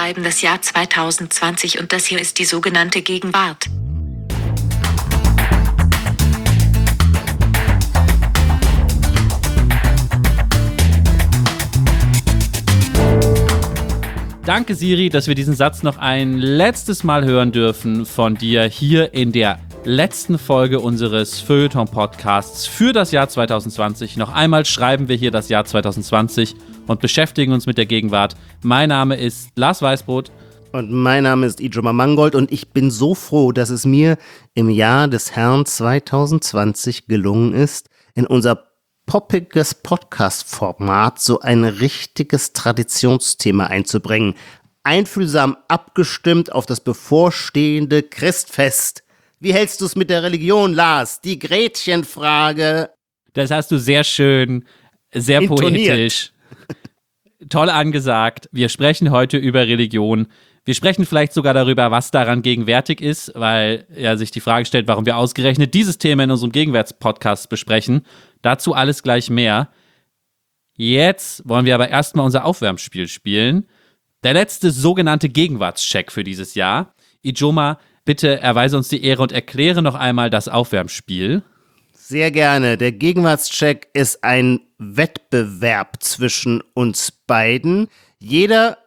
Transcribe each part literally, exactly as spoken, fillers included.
schreiben das Jahr zweitausendzwanzig und das hier ist die sogenannte Gegenwart. Danke, Siri, dass wir diesen Satz noch ein letztes Mal hören dürfen von dir hier in der letzten Folge unseres Feuilleton-Podcasts für das Jahr zweitausendzwanzig. Noch einmal schreiben wir hier das Jahr zweitausendzwanzig und beschäftigen uns mit der Gegenwart. Mein Name ist Lars Weißbrot. Und mein Name ist Ijoma Mangold und ich bin so froh, dass es mir im Jahr des Herrn zweitausendzwanzig gelungen ist, in unser poppiges Podcast-Format so ein richtiges Traditionsthema einzubringen. Einfühlsam abgestimmt auf das bevorstehende Christfest. Wie hältst du es mit der Religion, Lars? Die Gretchenfrage. Das hast du sehr schön, sehr intoniert. Poetisch, toll angesagt. Wir sprechen heute über Religion. Wir sprechen vielleicht sogar darüber, was daran gegenwärtig ist, weil ja sich die Frage stellt, warum wir ausgerechnet dieses Thema in unserem Gegenwärtspodcast besprechen. Dazu alles gleich mehr. Jetzt wollen wir aber erstmal unser Aufwärmspiel spielen. Der letzte sogenannte Gegenwartscheck für dieses Jahr. Ijoma, bitte erweise uns die Ehre und erkläre noch einmal das Aufwärmspiel. Sehr gerne. Der Gegenwartscheck ist ein Wettbewerb zwischen uns beiden. Jeder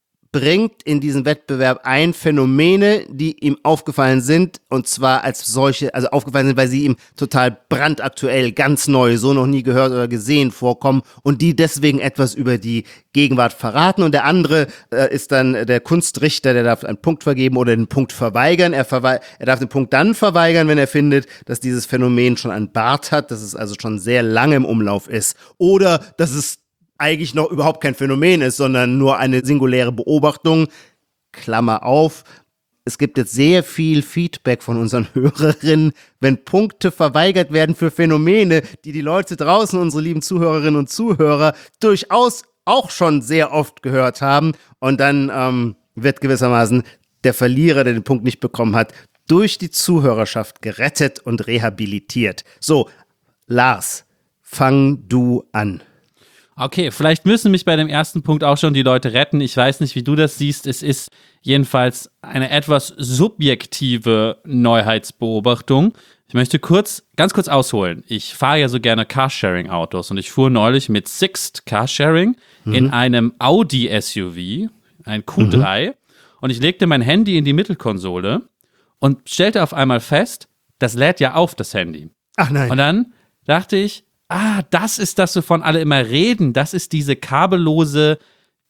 bringt in diesen Wettbewerb ein Phänomene, die ihm aufgefallen sind, und zwar als solche, also aufgefallen sind, weil sie ihm total brandaktuell, ganz neu, so noch nie gehört oder gesehen vorkommen und die deswegen etwas über die Gegenwart verraten. Und der andere äh, ist dann der Kunstrichter, der darf einen Punkt vergeben oder den Punkt verweigern. Er, verwe- er darf den Punkt dann verweigern, wenn er findet, dass dieses Phänomen schon einen Bart hat, dass es also schon sehr lange im Umlauf ist oder dass es eigentlich noch überhaupt kein Phänomen ist, sondern nur eine singuläre Beobachtung. Klammer auf. Es gibt jetzt sehr viel Feedback von unseren Hörerinnen, wenn Punkte verweigert werden für Phänomene, die die Leute draußen, unsere lieben Zuhörerinnen und Zuhörer, durchaus auch schon sehr oft gehört haben. Und dann ähm, wird gewissermaßen der Verlierer, der den Punkt nicht bekommen hat, durch die Zuhörerschaft gerettet und rehabilitiert. So, Lars, fang du an. Okay, vielleicht müssen mich bei dem ersten Punkt auch schon die Leute retten. Ich weiß nicht, wie du das siehst. Es ist jedenfalls eine etwas subjektive Neuheitsbeobachtung. Ich möchte kurz, ganz kurz ausholen. Ich fahre ja so gerne Carsharing-Autos und ich fuhr neulich mit Sixt Carsharing mhm. in einem Audi S U V, ein Q drei, mhm. und ich legte mein Handy in die Mittelkonsole und stellte auf einmal fest, das lädt ja auf, das Handy. Ach nein. Und dann dachte ich, ah, das ist das, wovon alle immer reden. Das ist diese kabellose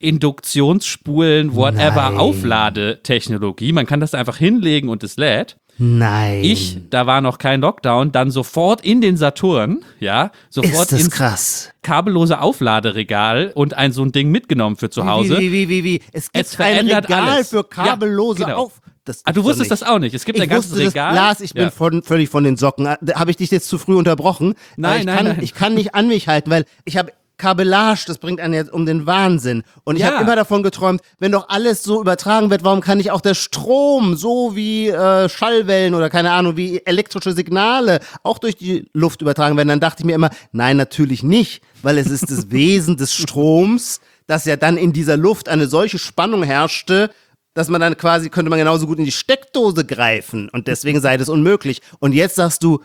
Induktionsspulen, whatever, Aufladetechnologie. Man kann das einfach hinlegen und es lädt. Nein. Ich, da war noch kein Lockdown, dann sofort in den Saturn, ja, sofort ist das ins krass. kabellose Aufladeregal und ein so ein Ding mitgenommen für zu Hause. Wie, wie, wie, wie, wie. Es gibt Es verändert ein Regal alles. für kabellose Ja, genau. Auf... Das Ah, du wusstest das auch nicht. Es gibt ich ein ganzes wusste Regal. Das, Lars, ich bin ja. von, völlig von den Socken. Habe ich dich jetzt zu früh unterbrochen? Nein, ich nein, kann, nein. Ich kann nicht an mich halten, weil ich habe Kabellage, das bringt einen jetzt um den Wahnsinn. Und ich Ja. habe immer davon geträumt, wenn doch alles so übertragen wird, warum kann nicht auch der Strom, so wie äh, Schallwellen oder keine Ahnung, wie elektrische Signale auch durch die Luft übertragen werden? Dann dachte ich mir immer, nein, natürlich nicht, weil es ist das Wesen des Stroms, dass ja dann in dieser Luft eine solche Spannung herrschte, dass man dann quasi, könnte man genauso gut in die Steckdose greifen und deswegen sei das unmöglich. Und jetzt sagst du,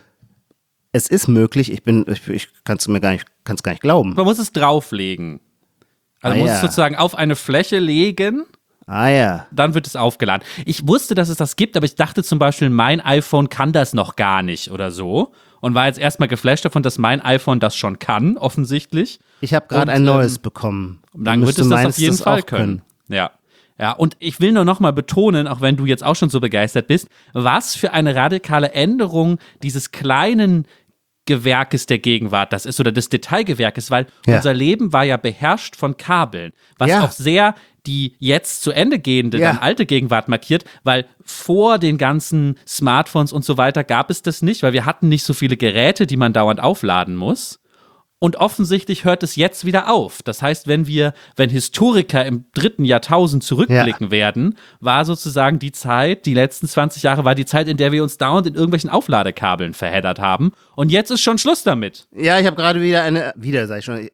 es ist möglich, ich bin, ich, ich kann es mir gar nicht, kann's gar nicht glauben. Man muss es drauflegen. Also Ah, muss ja. es sozusagen auf eine Fläche legen, Ah ja. dann wird es aufgeladen. Ich wusste, dass es das gibt, aber ich dachte zum Beispiel, mein iPhone kann das noch gar nicht oder so. Und war jetzt erstmal geflasht davon, dass mein iPhone das schon kann, offensichtlich. Ich habe gerade ein neues ähm, bekommen. Dann wird es das auf jeden Fall können. können. Ja. Ja, und ich will nur noch mal betonen, auch wenn du jetzt auch schon so begeistert bist, was für eine radikale Änderung dieses kleinen Gewerkes der Gegenwart das ist oder des Detailgewerkes, weil ja. unser Leben war ja beherrscht von Kabeln, was ja. auch sehr die jetzt zu Ende gehende, ja. dann alte Gegenwart markiert, weil vor den ganzen Smartphones und so weiter gab es das nicht, weil wir hatten nicht so viele Geräte, die man dauernd aufladen muss. Und offensichtlich hört es jetzt wieder auf. Das heißt, wenn wir, wenn Historiker im dritten Jahrtausend zurückblicken ja. werden, war sozusagen die Zeit, die letzten zwanzig Jahre, war die Zeit, in der wir uns dauernd in irgendwelchen Aufladekabeln verheddert haben. Und jetzt ist schon Schluss damit. Ja, ich habe gerade wieder eine, wieder sag ich schon,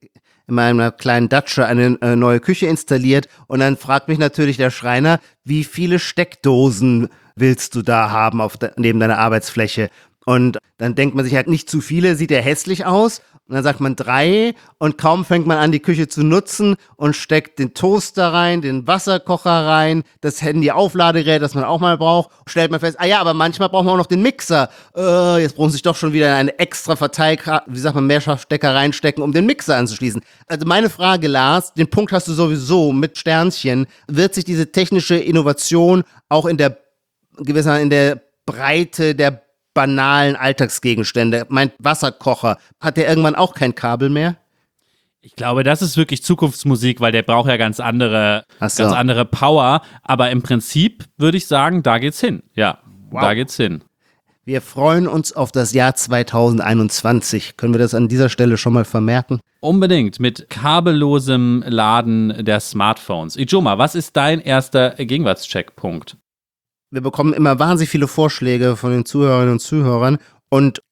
in meiner kleinen Datsche eine äh, neue Küche installiert und dann fragt mich natürlich der Schreiner, wie viele Steckdosen willst du da haben auf de- neben deiner Arbeitsfläche? Und dann denkt man sich halt nicht zu viele, sieht ja hässlich aus. Und dann sagt man drei und kaum fängt man an, die Küche zu nutzen und steckt den Toaster rein, den Wasserkocher rein, das Handy-Aufladegerät, das man auch mal braucht. Stellt man fest, ah ja, aber manchmal braucht man auch noch den Mixer. Äh, jetzt brauchen sich doch schon wieder eine extra Verteilkarte, wie sagt man, Mehrfachstecker reinstecken, um den Mixer anzuschließen. Also meine Frage, Lars, den Punkt hast du sowieso mit Sternchen. Wird sich diese technische Innovation auch in der gewisser in der Breite der banalen Alltagsgegenstände, mein Wasserkocher, hat der irgendwann auch kein Kabel mehr? Ich glaube, das ist wirklich Zukunftsmusik, weil der braucht ja ganz andere, Ach so. ganz andere Power. Aber im Prinzip würde ich sagen, da geht's hin. Ja, Wow. da geht's hin. Wir freuen uns auf das Jahr zweitausendeinundzwanzig. Können wir das an dieser Stelle schon mal vermerken? Unbedingt mit kabellosem Laden der Smartphones. Ijoma, was ist dein erster Gegenwartscheckpunkt? Wir bekommen immer wahnsinnig viele Vorschläge von den Zuhörerinnen und Zuhörern und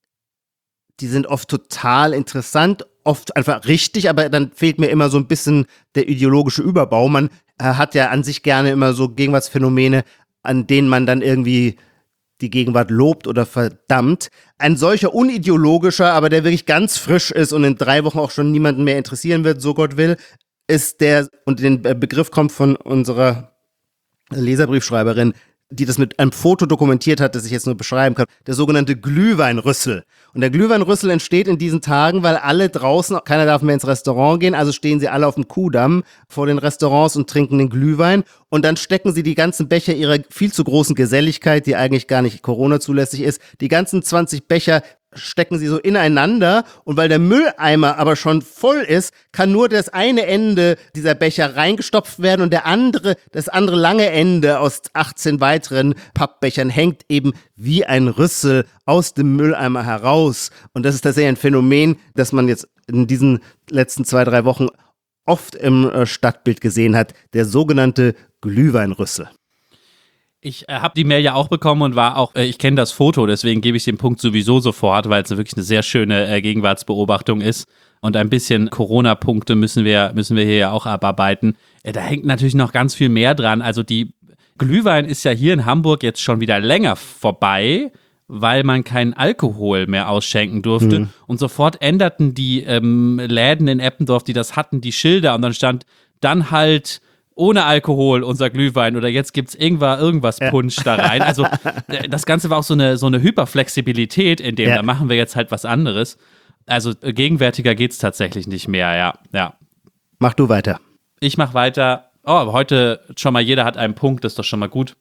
die sind oft total interessant, oft einfach richtig, aber dann fehlt mir immer so ein bisschen der ideologische Überbau. Man äh, hat ja an sich gerne immer so Gegenwartsphänomene, an denen man dann irgendwie die Gegenwart lobt oder verdammt. Ein solcher unideologischer, aber der wirklich ganz frisch ist und in drei Wochen auch schon niemanden mehr interessieren wird, so Gott will, ist der, und den Begriff kommt von unserer Leserbriefschreiberin, die das mit einem Foto dokumentiert hat, das ich jetzt nur beschreiben kann, der sogenannte Glühweinrüssel. Und der Glühweinrüssel entsteht in diesen Tagen, weil alle draußen, keiner darf mehr ins Restaurant gehen, also stehen sie alle auf dem Kuhdamm vor den Restaurants und trinken den Glühwein und dann stecken sie die ganzen Becher ihrer viel zu großen Geselligkeit, die eigentlich gar nicht Corona zulässig ist, die ganzen zwanzig Becher stecken sie so ineinander und weil der Mülleimer aber schon voll ist, kann nur das eine Ende dieser Becher reingestopft werden und der andere, das andere lange Ende aus achtzehn weiteren Pappbechern hängt eben wie ein Rüssel aus dem Mülleimer heraus. Und das ist tatsächlich ein Phänomen, das man jetzt in diesen letzten zwei, drei Wochen oft im Stadtbild gesehen hat, der sogenannte Glühweinrüssel. Ich äh, habe die Mail ja auch bekommen und war auch, äh, ich kenne das Foto, deswegen gebe ich den Punkt sowieso sofort, weil es wirklich eine sehr schöne äh, Gegenwartsbeobachtung ist. Und ein bisschen Corona-Punkte müssen wir, müssen wir hier ja auch abarbeiten. Äh, da hängt natürlich noch ganz viel mehr dran. Also die Glühwein ist ja hier in Hamburg jetzt schon wieder länger vorbei, weil man keinen Alkohol mehr ausschenken durfte. Mhm. Und sofort änderten die ähm, Läden in Eppendorf, die das hatten, die Schilder und dann stand dann halt ohne Alkohol unser Glühwein oder jetzt gibt's irgendwas, irgendwas Punsch ja. da rein. Also das Ganze war auch so eine, so eine Hyperflexibilität, in dem, ja. da machen wir jetzt halt was anderes. Also gegenwärtiger geht's tatsächlich nicht mehr, ja. ja. Mach du weiter. Ich mach weiter. Oh, heute schon mal, jeder hat einen Punkt, das ist doch schon mal gut.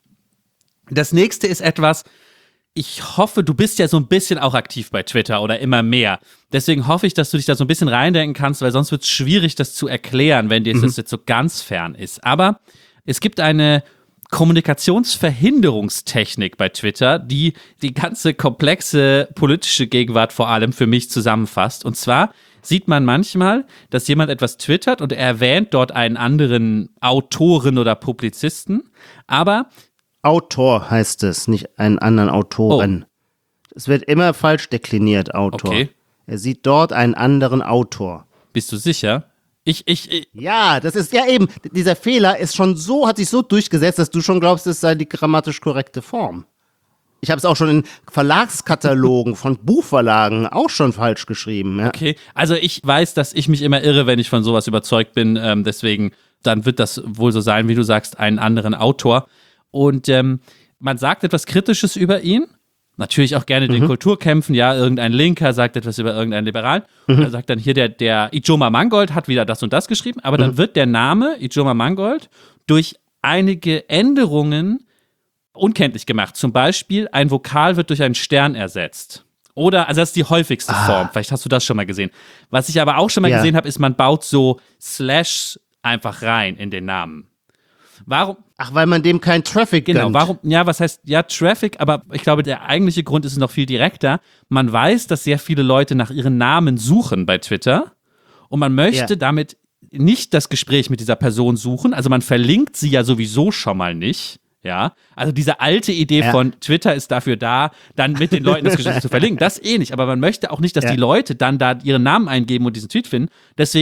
Das nächste ist etwas, ich hoffe, du bist ja so ein bisschen auch aktiv bei Twitter oder immer mehr. Deswegen hoffe ich, dass du dich da so ein bisschen reindenken kannst, weil sonst wird es schwierig, das zu erklären, wenn dir mhm. das jetzt so ganz fern ist. Aber es gibt eine Kommunikationsverhinderungstechnik bei Twitter, die die ganze komplexe politische Gegenwart vor allem für mich zusammenfasst. Und zwar sieht man manchmal, dass jemand etwas twittert und er erwähnt dort einen anderen Autoren oder Publizisten, aber Autor heißt es, nicht einen anderen Autoren. Oh. Es wird immer falsch dekliniert, Autor. Okay. Er sieht dort einen anderen Autor. Bist du sicher? Ich, ich, ich. Ja, das ist ja eben, dieser Fehler ist schon so, hat sich so durchgesetzt, dass du schon glaubst, es sei die grammatisch korrekte Form. Ich habe es auch schon in Verlagskatalogen von Buchverlagen auch schon falsch geschrieben. Ja. Okay, also ich weiß, dass ich mich immer irre, wenn ich von sowas überzeugt bin. Ähm, deswegen, dann wird das wohl so sein, wie du sagst, einen anderen Autor. Und ähm, man sagt etwas Kritisches über ihn, natürlich auch gerne mhm. den Kulturkämpfen, ja, irgendein Linker sagt etwas über irgendeinen Liberalen, mhm. er sagt dann hier, der, der Ijoma Mangold hat wieder das und das geschrieben, aber mhm. dann wird der Name Ijoma Mangold durch einige Änderungen unkenntlich gemacht. Zum Beispiel, ein Vokal wird durch einen Stern ersetzt. Oder, also das ist die häufigste ah. Form, vielleicht hast du das schon mal gesehen. Was ich aber auch schon mal ja. gesehen habe, ist, man baut so Slash einfach rein in den Namen. Warum? Ach, weil man dem kein Traffic Genau, gönnt. warum? Ja, was heißt, ja, Traffic, aber ich glaube, der eigentliche Grund ist noch viel direkter. Man weiß, dass sehr viele Leute nach ihren Namen suchen bei Twitter und man möchte ja. damit nicht das Gespräch mit dieser Person suchen. Also man verlinkt sie ja sowieso schon mal nicht. Ja, also diese alte Idee ja. von Twitter ist dafür da, dann mit den Leuten das Gespräch zu verlinken. Das eh nicht, aber man möchte auch nicht, dass ja. die Leute dann da ihren Namen eingeben und diesen Tweet finden. Deswegen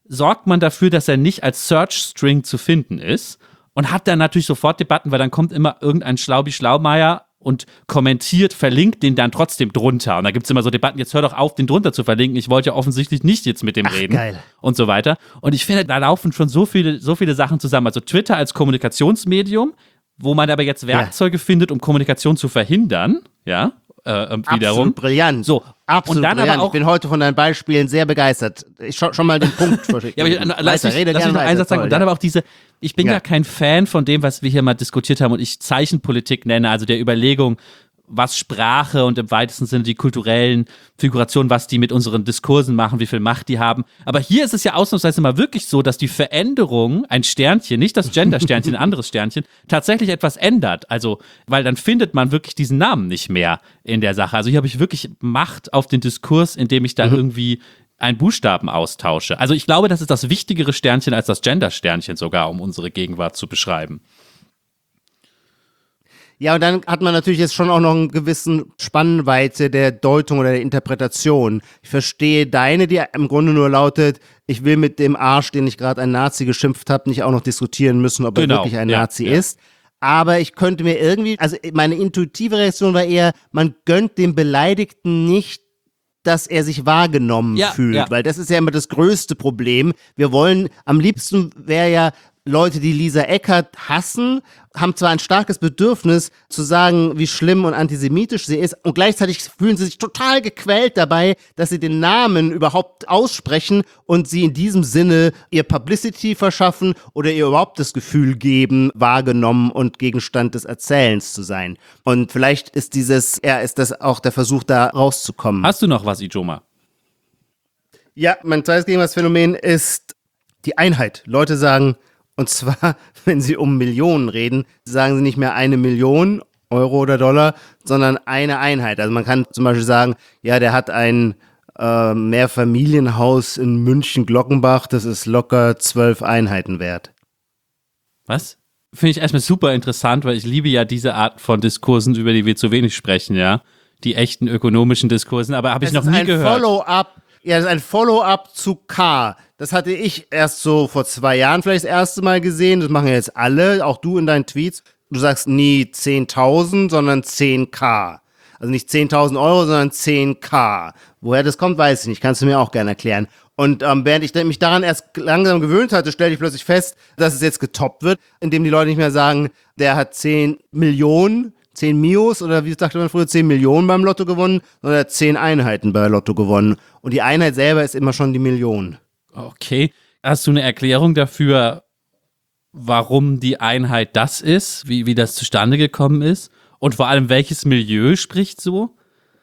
sorgt man dafür, dass er nicht als Search-String zu finden ist und hat dann natürlich sofort Debatten, weil dann kommt immer irgendein Schlaubi-Schlaumeier und kommentiert, verlinkt den dann trotzdem drunter. Und da gibt es immer so Debatten, jetzt hör doch auf, den drunter zu verlinken. Ich wollte ja offensichtlich nicht jetzt mit dem Ach, reden. Geil. Und so weiter. Und ich finde, da laufen schon so viele, so viele Sachen zusammen. Also Twitter als Kommunikationsmedium, wo man aber jetzt Werkzeuge ja. findet, um Kommunikation zu verhindern. Ja, äh, wiederum. Absolut brillant. So. Absolut und dann brillant. aber auch, ich bin heute von deinen Beispielen sehr begeistert. Ich schon, schon mal den Punkt verschickt. ja, aber ich, lass weiter, mich, rede lass gerne mich noch einen weiter. Satz sagen. Toll, und dann ja. aber auch diese, ich bin ja. ja kein Fan von dem, was wir hier mal diskutiert haben und ich Zeichenpolitik nenne, also der Überlegung, was Sprache und im weitesten Sinne die kulturellen Figurationen, was die mit unseren Diskursen machen, wie viel Macht die haben. Aber hier ist es ja ausnahmsweise mal wirklich so, dass die Veränderung, ein Sternchen, nicht das Gender-Sternchen, ein anderes Sternchen, tatsächlich etwas ändert. Also, weil dann findet man wirklich diesen Namen nicht mehr in der Sache. Also hier habe ich wirklich Macht auf den Diskurs, indem ich da mhm. irgendwie einen Buchstaben austausche. Also ich glaube, das ist das wichtigere Sternchen als das Gender-Sternchen sogar, um unsere Gegenwart zu beschreiben. Ja, und dann hat man natürlich jetzt schon auch noch einen gewissen Spannweite der Deutung oder der Interpretation. Ich verstehe deine, die im Grunde nur lautet, ich will mit dem Arsch, den ich gerade ein Nazi geschimpft habe, nicht auch noch diskutieren müssen, ob genau. er wirklich ein ja, Nazi ja. ist. Aber ich könnte mir irgendwie, also meine intuitive Reaktion war eher, man gönnt dem Beleidigten nicht, dass er sich wahrgenommen ja, fühlt, ja. weil das ist ja immer das größte Problem. Wir wollen, am liebsten wäre ja, Leute, die Lisa Eckert hassen, haben zwar ein starkes Bedürfnis zu sagen, wie schlimm und antisemitisch sie ist, und gleichzeitig fühlen sie sich total gequält dabei, dass sie den Namen überhaupt aussprechen und sie in diesem Sinne ihr Publicity verschaffen oder ihr überhaupt das Gefühl geben, wahrgenommen und Gegenstand des Erzählens zu sein. Und vielleicht ist dieses, ja, ist das auch der Versuch, da rauszukommen. Hast du noch was, Ijoma? Ja, mein zweites Gegenwartsphänomen ist die Einheit. Leute sagen, und zwar, wenn sie um Millionen reden, sagen sie nicht mehr eine Million Euro oder Dollar, sondern eine Einheit. Also man kann zum Beispiel sagen, ja, der hat ein äh, Mehrfamilienhaus in München-Glockenbach, das ist locker zwölf Einheiten wert. Was? Finde ich erstmal super interessant, weil ich liebe ja diese Art von Diskursen, über die wir zu wenig sprechen, ja. Die echten ökonomischen Diskursen, aber habe ich das noch nie ist ein gehört. Follow-up. Ja, das ist ein Follow-up zu K. Das hatte ich erst so vor zwei Jahren vielleicht das erste Mal gesehen. Das machen ja jetzt alle, auch du in deinen Tweets. Du sagst nie zehntausend, sondern zehn K. Also nicht zehntausend Euro, sondern zehn K. Woher das kommt, weiß ich nicht. Kannst du mir auch gerne erklären. Und ähm, während ich mich daran erst langsam gewöhnt hatte, stellte ich plötzlich fest, dass es jetzt getoppt wird, indem die Leute nicht mehr sagen, der hat zehn Millionen, zehn Mios oder wie sagte man früher, zehn Millionen beim Lotto gewonnen, sondern er hat zehn Einheiten bei Lotto gewonnen. Und die Einheit selber ist immer schon die Million. Okay. Hast du eine Erklärung dafür, warum die Einheit das ist, wie, wie das zustande gekommen ist? Und vor allem, welches Milieu spricht so?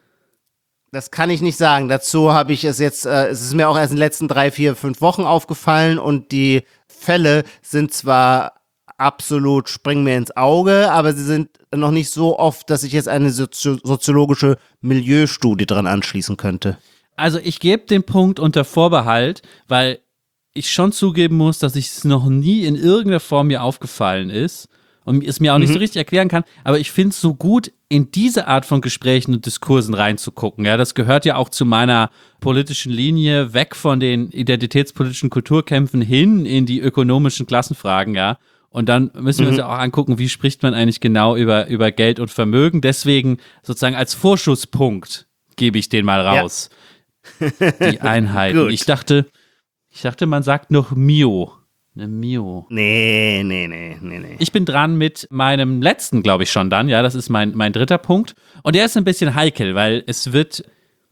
Das kann ich nicht sagen. Dazu habe ich es jetzt, äh, es ist mir auch erst in den letzten drei, vier, fünf Wochen aufgefallen und die Fälle sind zwar absolut, springen mir ins Auge, aber sie sind noch nicht so oft, dass ich jetzt eine sozi- soziologische Milieustudie dran anschließen könnte. Also ich gebe den Punkt unter Vorbehalt, weil ich schon zugeben muss, dass ich es noch nie in irgendeiner Form mir aufgefallen ist und es mir auch nicht Mhm. so richtig erklären kann, aber ich finde es so gut, in diese Art von Gesprächen und Diskursen reinzugucken. Ja, das gehört ja auch zu meiner politischen Linie, weg von den identitätspolitischen Kulturkämpfen hin in die ökonomischen Klassenfragen, ja. Und dann müssen wir uns Mhm. ja auch angucken, wie spricht man eigentlich genau über, über Geld und Vermögen. Deswegen sozusagen als Vorschusspunkt gebe ich den mal raus. Ja. Die Einheiten. Gut. Ich dachte, ich dachte, man sagt noch Mio. Eine Mio. Nee, nee, nee, nee, nee. Ich bin dran mit meinem letzten, glaube ich, schon dann. Ja, das ist mein, mein dritter Punkt. Und der ist ein bisschen heikel, weil es wird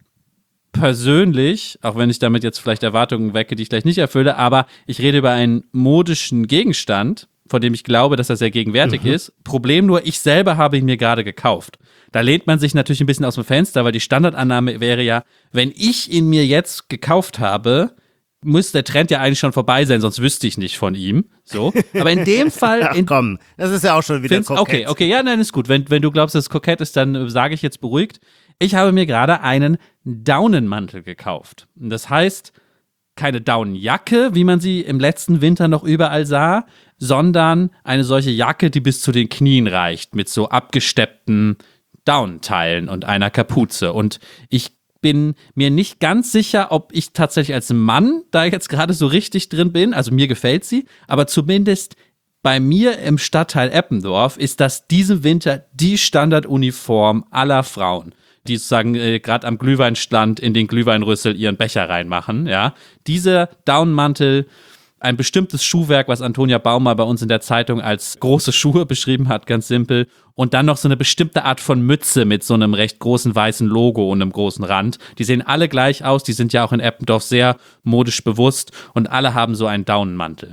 persönlich, auch wenn ich damit jetzt vielleicht Erwartungen wecke, die ich gleich nicht erfülle, aber ich rede über einen modischen Gegenstand, von dem ich glaube, dass er sehr gegenwärtig Mhm. ist. Problem nur, ich selber habe ihn mir gerade gekauft. Da lehnt man sich natürlich ein bisschen aus dem Fenster, weil die Standardannahme wäre ja, wenn ich ihn mir jetzt gekauft habe, muss der Trend ja eigentlich schon vorbei sein, sonst wüsste ich nicht von ihm. So. Aber in dem Fall. Ach In, komm, das ist ja auch schon wieder find's, kokett. okay, okay, ja, nein, ist gut. Wenn, wenn du glaubst, dass es kokett ist, dann äh, sage ich jetzt beruhigt. Ich habe mir gerade einen Daunenmantel gekauft. Und das heißt, keine Daunenjacke, wie man sie im letzten Winter noch überall sah, sondern eine solche Jacke, die bis zu den Knien reicht, mit so abgesteppten Daunenteilen und einer Kapuze. Und ich bin mir nicht ganz sicher, ob ich tatsächlich als Mann da jetzt gerade so richtig drin bin. Also mir gefällt sie, aber zumindest bei mir im Stadtteil Eppendorf ist das diesen Winter die Standarduniform aller Frauen, die sozusagen äh, gerade am Glühweinstand in den Glühweinrüssel ihren Becher reinmachen. Ja, dieser Daunenmantel, ein bestimmtes Schuhwerk, was Antonia Baum mal bei uns in der Zeitung als große Schuhe beschrieben hat, ganz simpel. Und dann noch so eine bestimmte Art von Mütze mit so einem recht großen weißen Logo und einem großen Rand. Die sehen alle gleich aus, die sind ja auch in Eppendorf sehr modisch bewusst und alle haben so einen Daunenmantel.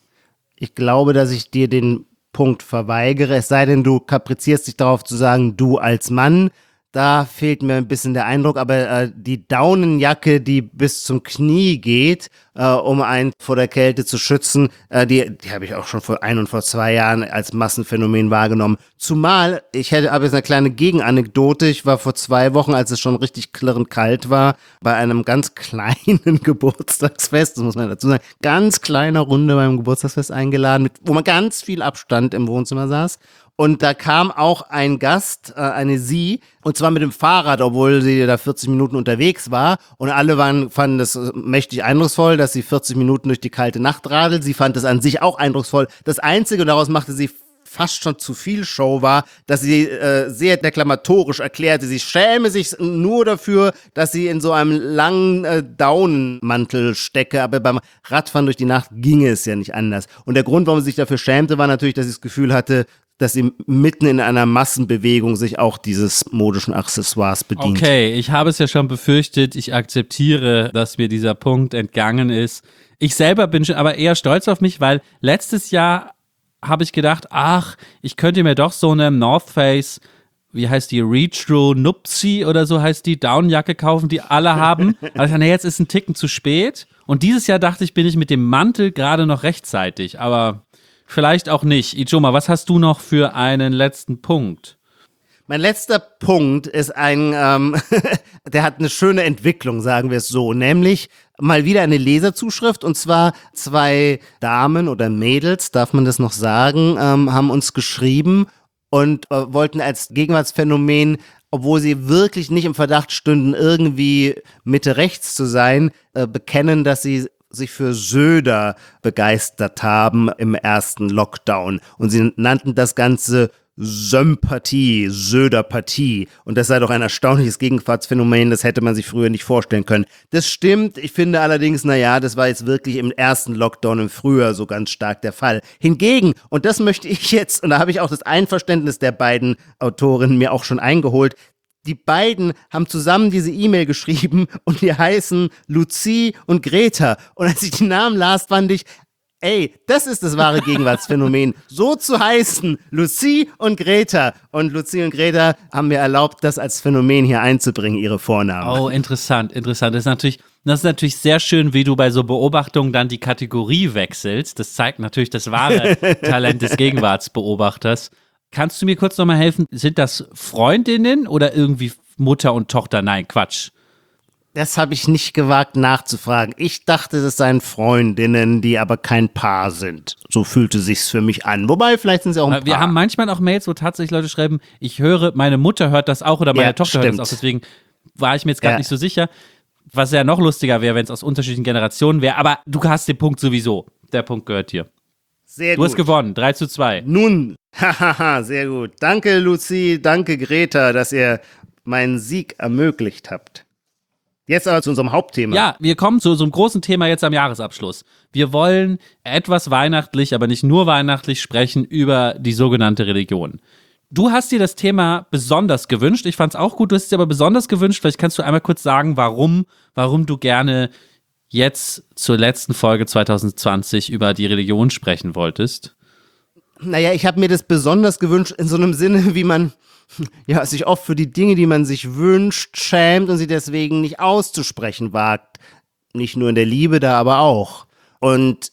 Ich glaube, dass ich dir den Punkt verweigere, es sei denn, du kaprizierst dich darauf zu sagen, du als Mann. Da fehlt mir ein bisschen der Eindruck, aber äh, die Daunenjacke, die bis zum Knie geht, äh, um einen vor der Kälte zu schützen, äh, die, die habe ich auch schon vor ein und vor zwei Jahren als Massenphänomen wahrgenommen. Zumal, ich hätte aber jetzt eine kleine Gegenanekdote, ich war vor zwei Wochen, als es schon richtig klirrend kalt war, bei einem ganz kleinen Geburtstagsfest, das muss man dazu sagen, ganz kleiner Runde beim Geburtstagsfest eingeladen, mit, wo man ganz viel Abstand im Wohnzimmer saß. Und da kam auch ein Gast, äh, eine Sie, und zwar mit dem Fahrrad, obwohl sie da vierzig Minuten unterwegs war. Und alle waren, fanden das mächtig eindrucksvoll, dass sie vierzig Minuten durch die kalte Nacht radelt. Sie fand das an sich auch eindrucksvoll. Das Einzige, und daraus machte sie fast schon zu viel Show, war, dass sie äh, sehr deklamatorisch erklärte, sie schäme sich nur dafür, dass sie in so einem langen äh, Daunenmantel stecke, aber beim Radfahren durch die Nacht ginge es ja nicht anders. Und der Grund, warum sie sich dafür schämte, war natürlich, dass sie das Gefühl hatte, dass sie mitten in einer Massenbewegung sich auch dieses modischen Accessoires bedient. Okay, ich habe es ja schon befürchtet, ich akzeptiere, dass mir dieser Punkt entgangen ist. Ich selber bin schon aber eher stolz auf mich, weil letztes Jahr habe ich gedacht, ach, ich könnte mir doch so eine North Face, wie heißt die, Retro Nupsi oder so heißt die, Downjacke kaufen, die alle haben. Aber ich dachte, nee, jetzt ist ein Ticken zu spät. Und dieses Jahr dachte ich, bin ich mit dem Mantel gerade noch rechtzeitig, aber vielleicht auch nicht. Ijoma, was hast du noch für einen letzten Punkt? Mein letzter Punkt ist ein, ähm, der hat eine schöne Entwicklung, sagen wir es so, nämlich mal wieder eine Leserzuschrift, und zwar zwei Damen oder Mädels, darf man das noch sagen, ähm, haben uns geschrieben und äh, wollten als Gegenwartsphänomen, obwohl sie wirklich nicht im Verdacht stünden, irgendwie Mitte rechts zu sein, äh, bekennen, dass sie sich für Söder begeistert haben im ersten Lockdown. Und sie nannten das Ganze Sömpathie, Söderpathie. Und das sei doch ein erstaunliches Gegenwartsphänomen, das hätte man sich früher nicht vorstellen können. Das stimmt, ich finde allerdings, naja, das war jetzt wirklich im ersten Lockdown im Frühjahr so ganz stark der Fall. Hingegen, und das möchte ich jetzt, und da habe ich auch das Einverständnis der beiden Autorinnen mir auch schon eingeholt, die beiden haben zusammen diese E-Mail geschrieben und die heißen Lucie und Greta. Und als ich die Namen las, fand ich, ey, das ist das wahre Gegenwartsphänomen. So zu heißen, Lucie und Greta. Und Lucie und Greta haben mir erlaubt, das als Phänomen hier einzubringen, ihre Vornamen. Oh, interessant, interessant. Das ist natürlich, das ist natürlich sehr schön, wie du bei so Beobachtungen dann die Kategorie wechselst. Das zeigt natürlich das wahre Talent des Gegenwartsbeobachters. Kannst du mir kurz nochmal helfen? Sind das Freundinnen oder irgendwie Mutter und Tochter? Nein, Quatsch. Das habe ich nicht gewagt nachzufragen. Ich dachte, das seien Freundinnen, die aber kein Paar sind. So fühlte sich's für mich an. Wobei, vielleicht sind sie auch ein Paar. Wir haben manchmal auch Mails, wo tatsächlich Leute schreiben, ich höre, meine Mutter hört das auch oder meine Ja, Tochter stimmt. hört das auch. Deswegen war ich mir jetzt gerade Ja. nicht so sicher. Was ja noch lustiger wäre, wenn es aus unterschiedlichen Generationen wäre. Aber du hast den Punkt sowieso. Der Punkt gehört dir. Sehr Du gut. hast gewonnen, drei zu zwei. Nun, hahaha, sehr gut. Danke, Lucie, danke, Greta, dass ihr meinen Sieg ermöglicht habt. Jetzt aber zu unserem Hauptthema. Ja, wir kommen zu so einem großen Thema jetzt am Jahresabschluss. Wir wollen etwas weihnachtlich, aber nicht nur weihnachtlich sprechen über die sogenannte Religion. Du hast dir das Thema besonders gewünscht. Ich fand es auch gut, du hast es dir aber besonders gewünscht. Vielleicht kannst du einmal kurz sagen, warum, warum du gerne jetzt zur letzten Folge zwanzig zwanzig über die Religion sprechen wolltest. Naja, ich habe mir das besonders gewünscht in so einem Sinne, wie man ja, sich oft für die Dinge, die man sich wünscht, schämt und sie deswegen nicht auszusprechen wagt. Nicht nur in der Liebe, da aber auch. Und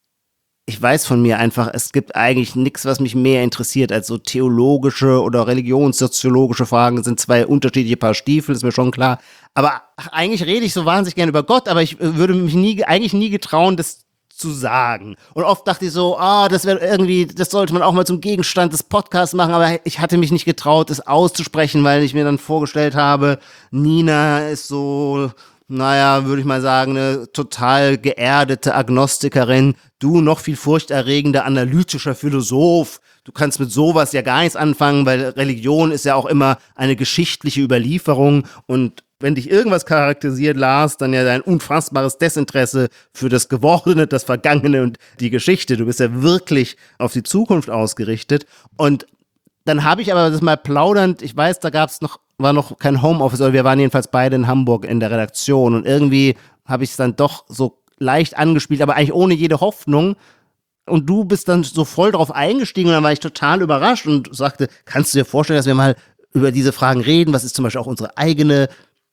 ich weiß von mir einfach, es gibt eigentlich nichts, was mich mehr interessiert als so theologische oder religionssoziologische Fragen. Das sind zwei unterschiedliche Paar Stiefel, ist mir schon klar. Aber eigentlich rede ich so wahnsinnig gerne über Gott, aber ich würde mich nie, eigentlich nie getrauen, das zu sagen. Und oft dachte ich so, ah, das wäre irgendwie, das sollte man auch mal zum Gegenstand des Podcasts machen, aber ich hatte mich nicht getraut, es auszusprechen, weil ich mir dann vorgestellt habe, Nina ist so, naja, würde ich mal sagen, eine total geerdete Agnostikerin, du noch viel furchterregender analytischer Philosoph. Du kannst mit sowas ja gar nichts anfangen, weil Religion ist ja auch immer eine geschichtliche Überlieferung und wenn dich irgendwas charakterisiert, Lars, dann ja dein unfassbares Desinteresse für das Gewordene, das Vergangene und die Geschichte. Du bist ja wirklich auf die Zukunft ausgerichtet. Und dann habe ich aber das mal plaudernd, ich weiß, da gab es noch, war noch kein Homeoffice, aber wir waren jedenfalls beide in Hamburg in der Redaktion und irgendwie habe ich es dann doch so leicht angespielt, aber eigentlich ohne jede Hoffnung. Und du bist dann so voll drauf eingestiegen und dann war ich total überrascht und sagte, kannst du dir vorstellen, dass wir mal über diese Fragen reden? Was ist zum Beispiel auch unsere eigene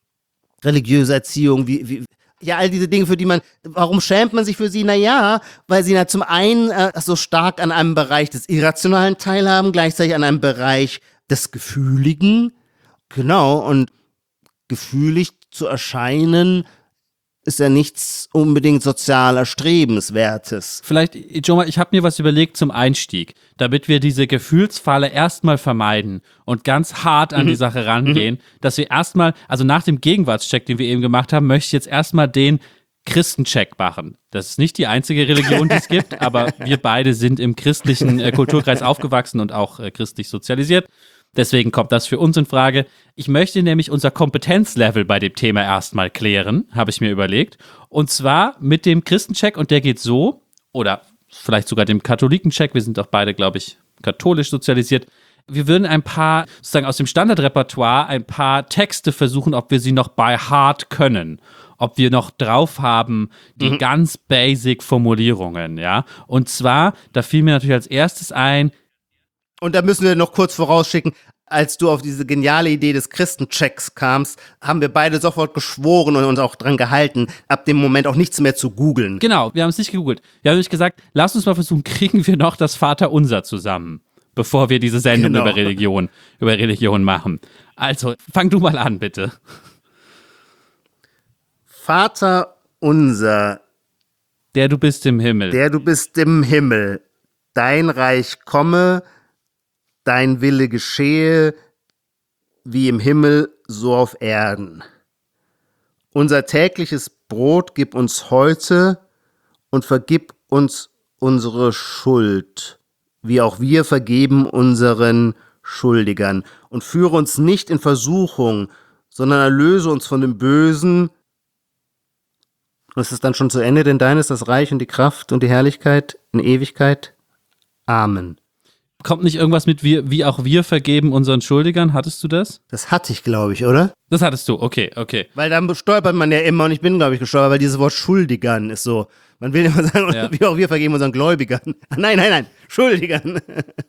religiöse Erziehung? Wie, wie, ja, all diese Dinge, für die man, warum schämt man sich für sie? Naja, weil sie na, zum einen äh, so stark an einem Bereich des Irrationalen teilhaben, gleichzeitig an einem Bereich des Gefühligen. Genau, und gefühlig zu erscheinen ist ja nichts unbedingt sozial Erstrebenswertes. Vielleicht, Joma, ich habe mir was überlegt zum Einstieg, damit wir diese Gefühlsfalle erstmal vermeiden und ganz hart an mhm. die Sache rangehen, mhm. dass wir erstmal, also nach dem Gegenwartscheck, den wir eben gemacht haben, möchte ich jetzt erstmal den Christencheck machen. Das ist nicht die einzige Religion, die es gibt, aber wir beide sind im christlichen äh, Kulturkreis aufgewachsen und auch äh, christlich sozialisiert. Deswegen kommt das für uns in Frage. Ich möchte nämlich unser Kompetenzlevel bei dem Thema erstmal klären, habe ich mir überlegt. Und zwar mit dem Christencheck und der geht so, oder vielleicht sogar dem Katholikencheck, wir sind auch beide, glaube ich, katholisch sozialisiert. Wir würden ein paar, sozusagen aus dem Standardrepertoire, ein paar Texte versuchen, ob wir sie noch by heart können. Ob wir noch drauf haben, die mhm. ganz basic Formulierungen, ja. Und zwar, da fiel mir natürlich als erstes ein, und da müssen wir noch kurz vorausschicken, als du auf diese geniale Idee des Christenchecks kamst, haben wir beide sofort geschworen und uns auch dran gehalten, ab dem Moment auch nichts mehr zu googeln. Genau, wir haben es nicht gegoogelt. Wir haben nämlich gesagt, lass uns mal versuchen, kriegen wir noch das Vaterunser zusammen, bevor wir diese Sendung genau. über Religion, über Religion machen. Also, fang du mal an, bitte. Vaterunser, der du bist im Himmel. Der du bist im Himmel. Dein Reich komme, dein Wille geschehe, wie im Himmel, so auf Erden. Unser tägliches Brot gib uns heute und vergib uns unsere Schuld, wie auch wir vergeben unseren Schuldigern. Und führe uns nicht in Versuchung, sondern erlöse uns von dem Bösen. Und es ist dann schon zu Ende, denn dein ist das Reich und die Kraft und die Herrlichkeit in Ewigkeit. Amen. Kommt nicht irgendwas mit wir, wie auch wir vergeben unseren Schuldigern? Hattest du das? Das hatte ich, glaube ich, oder? Das hattest du, okay, okay. Weil dann stolpert man ja immer, und ich bin, glaube ich, gestolpert, weil dieses Wort Schuldigern ist so, man will immer sagen, ja. wie auch wir vergeben unseren Gläubigern. Nein, nein, nein, Schuldigern.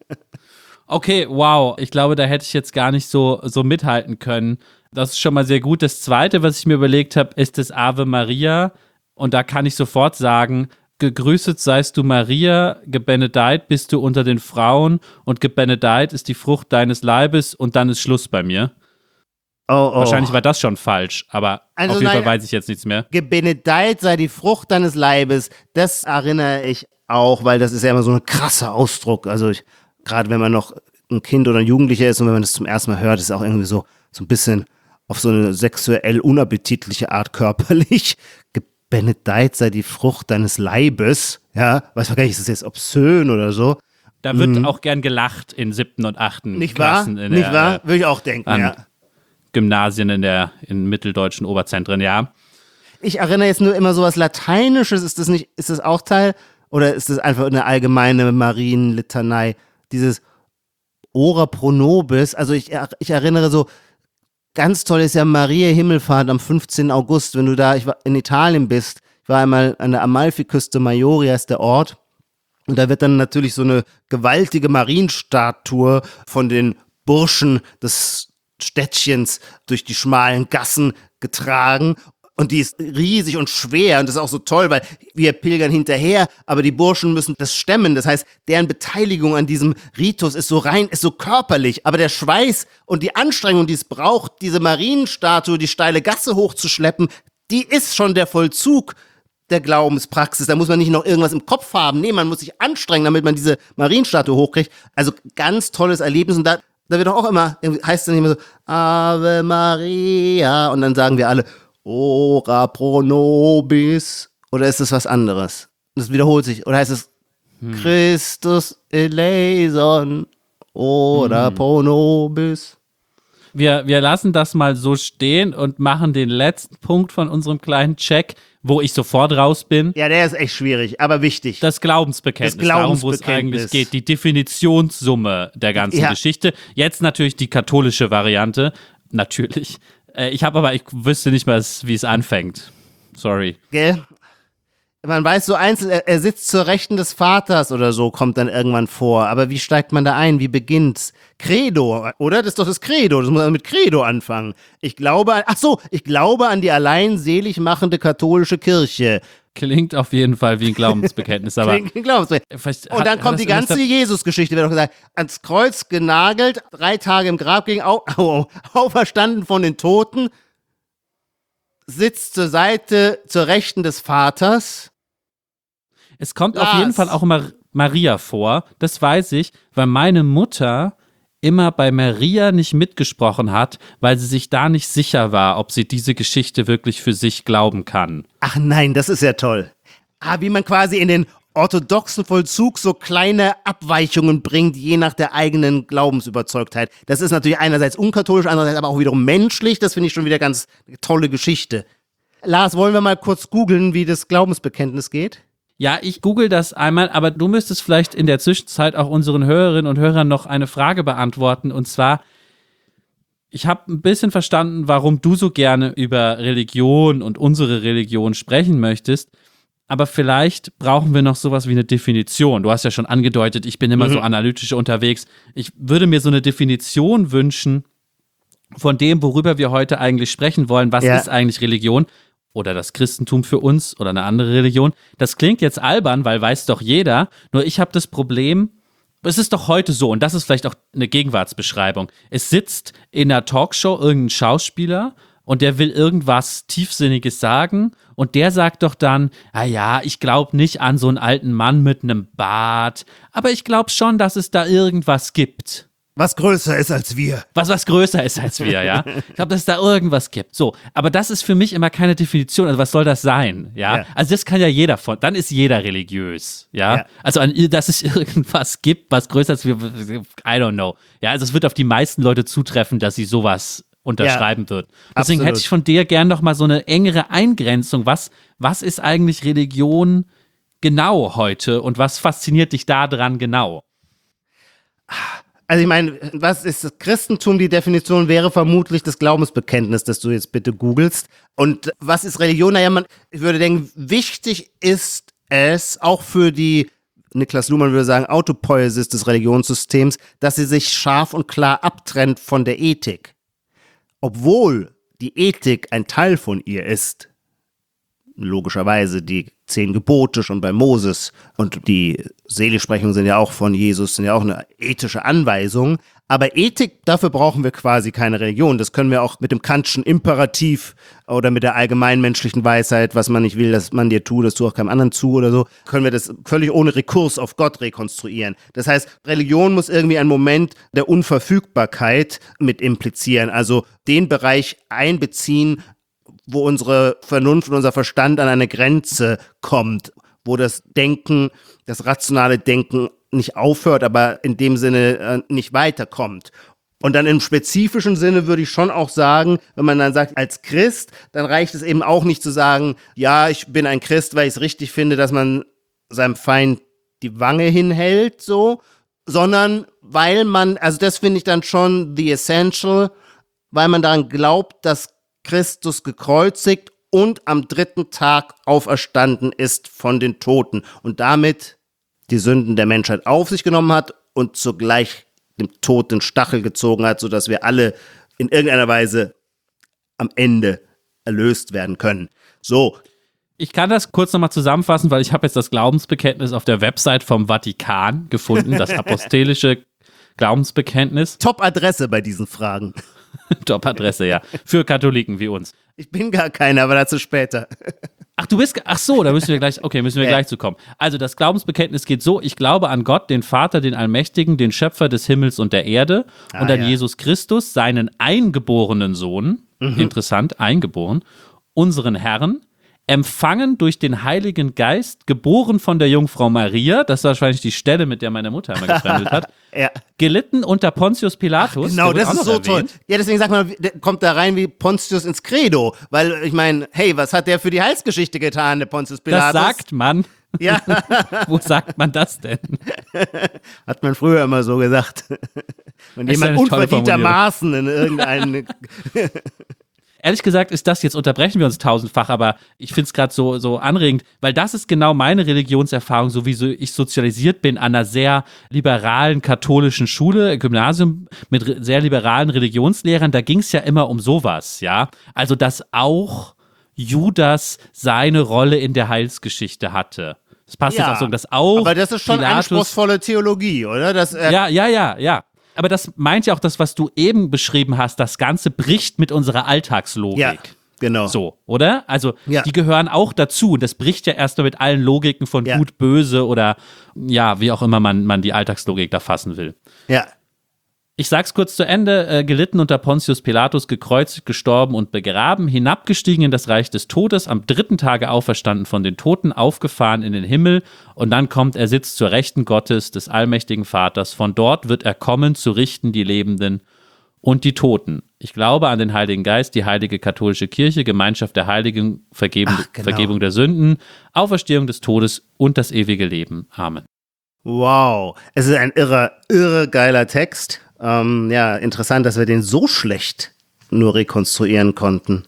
Okay, wow. Ich glaube, da hätte ich jetzt gar nicht so, so mithalten können. Das ist schon mal sehr gut. Das Zweite, was ich mir überlegt habe, ist das Ave Maria. Und da kann ich sofort sagen, gegrüßet seist du Maria, gebenedeit bist du unter den Frauen und gebenedeit ist die Frucht deines Leibes und dann ist Schluss bei mir. Oh, oh. Wahrscheinlich war das schon falsch, aber also auf jeden nein, Fall weiß ich jetzt nichts mehr. Gebenedeit sei die Frucht deines Leibes, das erinnere ich auch, weil das ist ja immer so ein krasser Ausdruck. Also gerade wenn man noch ein Kind oder ein Jugendlicher ist und wenn man das zum ersten Mal hört, ist es auch irgendwie so, so ein bisschen auf so eine sexuell unappetitliche Art körperlich. Benedeit sei die Frucht deines Leibes, ja, weiß man gar nicht, ist das jetzt obszön oder so. Da wird mhm. auch gern gelacht in siebten und achten Nicht Klassen. wahr? In Nicht der, wahr? Würde ich auch denken, ja. Gymnasien in der, in mitteldeutschen Oberzentren, ja. Ich erinnere jetzt nur immer so was Lateinisches, ist das nicht, ist das auch Teil, oder ist das einfach eine allgemeine Marienlitanei? Dieses Ora pro nobis, also ich, ich erinnere so, ganz toll ist ja Maria Himmelfahrt am fünfzehnten August, wenn du da ich war in Italien bist. Ich war einmal an der Amalfiküste, Maiori ist der Ort. Und da wird dann natürlich so eine gewaltige Marienstatue von den Burschen des Städtchens durch die schmalen Gassen getragen. Und die ist riesig und schwer und das ist auch so toll, weil wir pilgern hinterher, aber die Burschen müssen das stemmen. Das heißt, deren Beteiligung an diesem Ritus ist so rein, ist so körperlich. Aber der Schweiß und die Anstrengung, die es braucht, diese Marienstatue die steile Gasse hochzuschleppen, die ist schon der Vollzug der Glaubenspraxis. Da muss man nicht noch irgendwas im Kopf haben. Nee, man muss sich anstrengen, damit man diese Marienstatue hochkriegt. Also ganz tolles Erlebnis. Und da, da wird doch auch immer, heißt es dann immer so, Ave Maria. Und dann sagen wir alle, Ora pro nobis. Oder ist das was anderes? Das wiederholt sich. Oder heißt es hm. Christus eleison, ora hm. pro nobis? Wir, wir lassen das mal so stehen und machen den letzten Punkt von unserem kleinen Check, wo ich sofort raus bin. Ja, der ist echt schwierig, aber wichtig. Das Glaubensbekenntnis, das Glaubensbekenntnis. Darum, wo es eigentlich geht. Die Definitionssumme der ganzen ja. Geschichte. Jetzt natürlich die katholische Variante. Natürlich. Äh, ich habe aber, ich wüsste nicht mal, wie es anfängt. Sorry. Gell? Man weiß so einzeln, er, er sitzt zur Rechten des Vaters oder so, kommt dann irgendwann vor. Aber wie steigt man da ein? Wie beginnt's? Credo, oder? Das ist doch das Credo. Das muss man mit Credo anfangen. Ich glaube an, ach so, ich glaube an die allein selig machende katholische Kirche. Klingt auf jeden Fall wie ein Glaubensbekenntnis, aber. Klingt wie ein Glaubensbekenntnis. Und dann hat, kommt hat die ganze Jesus-Geschichte, wird doch gesagt. Ans Kreuz genagelt, drei Tage im Grab ging, au, au, auferstanden von den Toten, sitzt zur Seite, zur Rechten des Vaters. Es kommt Lars. auf jeden Fall auch immer Maria vor, das weiß ich, weil meine Mutter immer bei Maria nicht mitgesprochen hat, weil sie sich da nicht sicher war, ob sie diese Geschichte wirklich für sich glauben kann. Ach nein, das ist ja toll. Ah, wie man quasi in den orthodoxen Vollzug so kleine Abweichungen bringt, je nach der eigenen Glaubensüberzeugtheit. Das ist natürlich einerseits unkatholisch, andererseits aber auch wiederum menschlich. Das finde ich schon wieder ganz tolle Geschichte. Lars, wollen wir mal kurz googeln, wie das Glaubensbekenntnis geht? Ja, ich google das einmal, aber du müsstest vielleicht in der Zwischenzeit auch unseren Hörerinnen und Hörern noch eine Frage beantworten. Und zwar, ich habe ein bisschen verstanden, warum du so gerne über Religion und unsere Religion sprechen möchtest. Aber vielleicht brauchen wir noch sowas wie eine Definition. Du hast ja schon angedeutet, ich bin immer mhm. so analytisch unterwegs. Ich würde mir so eine Definition wünschen von dem, worüber wir heute eigentlich sprechen wollen. Was ja. ist eigentlich Religion? Oder das Christentum für uns oder eine andere Religion. Das klingt jetzt albern, weil weiß doch jeder. Nur ich habe das Problem, es ist doch heute so, und das ist vielleicht auch eine Gegenwartsbeschreibung. Es sitzt in einer Talkshow irgendein Schauspieler und der will irgendwas Tiefsinniges sagen und der sagt doch dann, ah ja, ich glaube nicht an so einen alten Mann mit einem Bart, aber ich glaube schon, dass es da irgendwas gibt. Was größer ist als wir. Was, was größer ist als wir, ja. Ich glaube, dass es da irgendwas gibt. So, aber das ist für mich immer keine Definition. Also was soll das sein, ja? ja. Also das kann ja jeder von, dann ist jeder religiös, ja. ja. Also an, dass es irgendwas gibt, was größer ist als wir, I don't know. Ja, also es wird auf die meisten Leute zutreffen, dass sie sowas unterschreiben ja, wird. Deswegen absolut. Hätte ich von dir gern noch mal so eine engere Eingrenzung. Was, was ist eigentlich Religion genau heute und was fasziniert dich daran genau? Also ich meine, was ist das Christentum? Die Definition wäre vermutlich das Glaubensbekenntnis, das du jetzt bitte googelst. Und was ist Religion? Naja, man, ich würde denken, wichtig ist es auch für die, Niklas Luhmann würde sagen, Autopoiesis des Religionssystems, dass sie sich scharf und klar abtrennt von der Ethik. Obwohl die Ethik ein Teil von ihr ist, logischerweise die zehn Gebote schon bei Moses und die Seligsprechungen sind ja auch von Jesus, sind ja auch eine ethische Anweisung. Aber Ethik, dafür brauchen wir quasi keine Religion. Das können wir auch mit dem Kantschen Imperativ oder mit der allgemeinmenschlichen Weisheit, was man nicht will, dass man dir tut, das tu auch keinem anderen zu oder so, können wir das völlig ohne Rekurs auf Gott rekonstruieren. Das heißt, Religion muss irgendwie einen Moment der Unverfügbarkeit mit implizieren, also den Bereich einbeziehen, wo unsere Vernunft und unser Verstand an eine Grenze kommt, wo das Denken, das rationale Denken nicht aufhört, aber in dem Sinne äh, nicht weiterkommt. Und dann im spezifischen Sinne würde ich schon auch sagen, wenn man dann sagt, als Christ, dann reicht es eben auch nicht zu sagen, ja, ich bin ein Christ, weil ich es richtig finde, dass man seinem Feind die Wange hinhält, so, sondern weil man, also das finde ich dann schon the essential, weil man daran glaubt, dass Christus gekreuzigt und am dritten Tag auferstanden ist von den Toten und damit die Sünden der Menschheit auf sich genommen hat und zugleich dem Tod den Stachel gezogen hat, sodass wir alle in irgendeiner Weise am Ende erlöst werden können. So. Ich kann das kurz nochmal zusammenfassen, weil ich habe jetzt das Glaubensbekenntnis auf der Website vom Vatikan gefunden, das apostolische Glaubensbekenntnis. Top-Adresse bei diesen Fragen. Top-Adresse, ja. Für Katholiken wie uns. Ich bin gar keiner, aber dazu später. Ach, du bist, ach so, da müssen wir gleich, okay, müssen wir Ja. gleich zu kommen. Also das Glaubensbekenntnis geht so, ich glaube an Gott, den Vater, den Allmächtigen, den Schöpfer des Himmels und der Erde Ah, und an ja. Jesus Christus, seinen eingeborenen Sohn, Mhm. interessant, eingeboren, unseren Herrn, empfangen durch den Heiligen Geist, geboren von der Jungfrau Maria, das ist wahrscheinlich die Stelle, mit der meine Mutter immer gefremdelt hat, Ja. gelitten unter Pontius Pilatus. Genau, der wird das auch ist noch so toll. erwähnt. Ja, deswegen sagt man, der kommt da rein wie Pontius ins Credo. Weil, ich meine, hey, was hat der für die Heilsgeschichte getan, der Pontius Das Pilatus? sagt man. Ja, Wo sagt man das denn? hat man früher immer so gesagt. Wenn Das ist jemand eine tolle unverdientermaßen in irgendeinen... Ehrlich gesagt ist das, jetzt unterbrechen wir uns tausendfach, aber ich finde es gerade so, so anregend, weil das ist genau meine Religionserfahrung, so wie so ich sozialisiert bin an einer sehr liberalen katholischen Schule, Gymnasium mit re- sehr liberalen Religionslehrern, da ging es ja immer um sowas, ja. Also, dass auch Judas seine Rolle in der Heilsgeschichte hatte. Das passt Ja, jetzt auch so, dass auch aber das ist schon Pilatus, anspruchsvolle Theologie, oder? Das, äh, ja, ja, ja, ja. Aber das meint ja auch das, was du eben beschrieben hast, das Ganze bricht mit unserer Alltagslogik. ja, genau. So, oder? Also, Ja. die gehören auch dazu. Und das bricht ja erst mal mit allen Logiken von Ja. gut, böse oder ja, wie auch immer man, man die Alltagslogik da fassen will. Ja. Ich sag's kurz zu Ende, äh, gelitten unter Pontius Pilatus, gekreuzigt, gestorben und begraben, hinabgestiegen in das Reich des Todes, am dritten Tage auferstanden von den Toten, aufgefahren in den Himmel und dann kommt er, sitzt zur Rechten Gottes, des allmächtigen Vaters. Von dort wird er kommen, zu richten die Lebenden und die Toten. Ich glaube an den Heiligen Geist, die heilige katholische Kirche, Gemeinschaft der Heiligen, Vergebung, Ach, genau. Vergebung der Sünden, Auferstehung des Todes und das ewige Leben. Amen. Wow. Es ist ein irre, irre geiler Text. Ähm, ja, interessant, dass wir den so schlecht nur rekonstruieren konnten.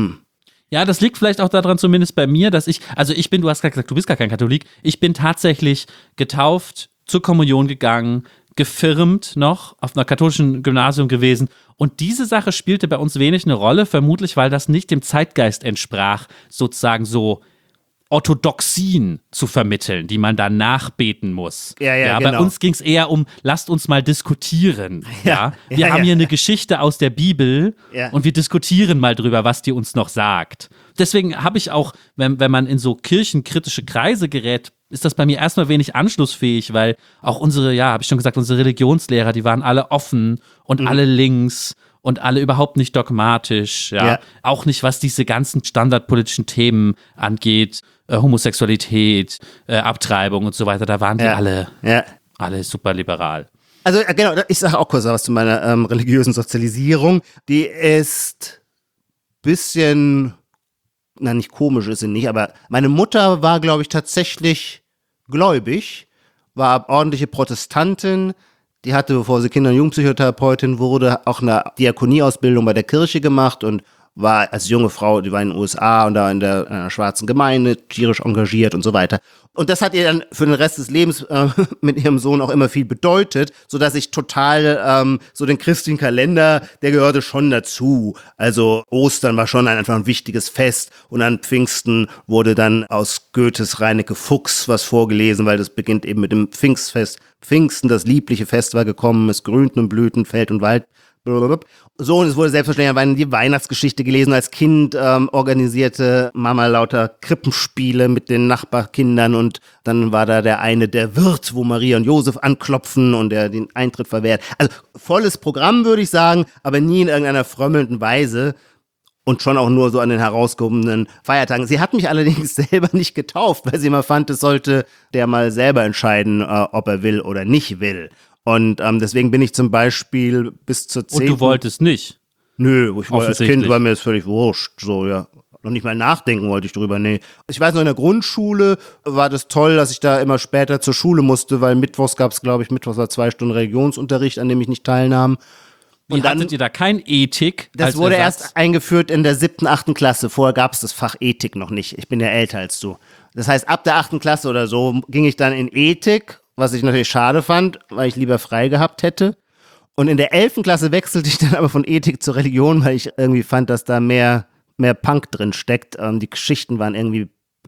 Ja, das liegt vielleicht auch daran, zumindest bei mir, dass ich, also ich bin, du hast gerade gesagt, du bist gar kein Katholik, ich bin tatsächlich getauft, zur Kommunion gegangen, gefirmt noch, auf einer katholischen Gymnasium gewesen und diese Sache spielte bei uns wenig eine Rolle, vermutlich, weil das nicht dem Zeitgeist entsprach, sozusagen so Orthodoxien zu vermitteln, die man dann nachbeten muss. Ja, ja, Bei genau. uns ging es eher um, lasst uns mal diskutieren. Ja, Ja, Wir ja, haben ja. hier eine Geschichte aus der Bibel Ja. und wir diskutieren mal drüber, was die uns noch sagt. Deswegen habe ich auch, wenn, wenn man in so kirchenkritische Kreise gerät, ist das bei mir erstmal wenig anschlussfähig, weil auch unsere, ja, habe ich schon gesagt, unsere Religionslehrer, die waren alle offen und alle links und alle überhaupt nicht dogmatisch, ja. Ja. Auch nicht, was diese ganzen standardpolitischen Themen angeht, äh, Homosexualität, äh, Abtreibung und so weiter, da waren die Ja. alle, Ja. alle super liberal. Also äh, genau, ich sage auch kurz was zu meiner ähm, religiösen Sozialisierung. Die ist bisschen, na nicht komisch ist sie nicht, aber meine Mutter war, glaube ich, tatsächlich gläubig, war ordentliche Protestantin. Die hatte, bevor sie Kinder- und Jugendpsychotherapeutin wurde, auch eine Diakonieausbildung bei der Kirche gemacht und war als junge Frau, die war in den U S A und da in der, in einer schwarzen Gemeinde tierisch engagiert und so weiter. Und das hat ihr dann für den Rest des Lebens äh, mit ihrem Sohn auch immer viel bedeutet, sodass ich total ähm, so den christlichen Kalender, der gehörte schon dazu. Also Ostern war schon ein, einfach ein wichtiges Fest und an Pfingsten wurde dann aus Goethes Reineke Fuchs was vorgelesen, weil das beginnt eben mit dem Pfingstfest. Pfingsten, das liebliche Fest war gekommen, es grünten und blühten Feld und Wald. So, und es wurde selbstverständlich die Weihnachtsgeschichte gelesen. Als Kind ähm, organisierte Mama lauter Krippenspiele mit den Nachbarkindern und dann war da der eine, der Wirt, wo Maria und Josef anklopfen und der den Eintritt verwehrt. Also volles Programm, würde ich sagen, aber nie in irgendeiner frömmelnden Weise und schon auch nur so an den herausgehobenen Feiertagen. Sie hat mich allerdings selber nicht getauft, weil sie immer fand, es sollte der mal selber entscheiden, äh, ob er will oder nicht will. Und ähm, deswegen bin ich zum Beispiel bis zur Und zehnten du wolltest nicht. Nö, ich war als Offensichtlich. Kind war mir das völlig wurscht, so, ja. Noch nicht mal nachdenken wollte ich drüber, nee. Ich weiß noch, in der Grundschule war das toll, dass ich da immer später zur Schule musste, weil mittwochs gab es, glaube ich, mittwochs war zwei Stunden Religionsunterricht, an dem ich nicht teilnahm. Wie Und dann, hattet ihr da kein Ethik? das als wurde Ersatz? erst eingeführt in der siebten, achten Klasse. Vorher gab es das Fach Ethik noch nicht. Ich bin ja älter als du. Das heißt, ab der achten Klasse oder so ging ich dann in Ethik, was ich natürlich schade fand, weil ich lieber frei gehabt hätte. Und in der elften Klasse wechselte ich dann aber von Ethik zur Religion, weil ich irgendwie fand, dass da mehr, mehr Punk drin steckt. Ähm, die Geschichten waren irgendwie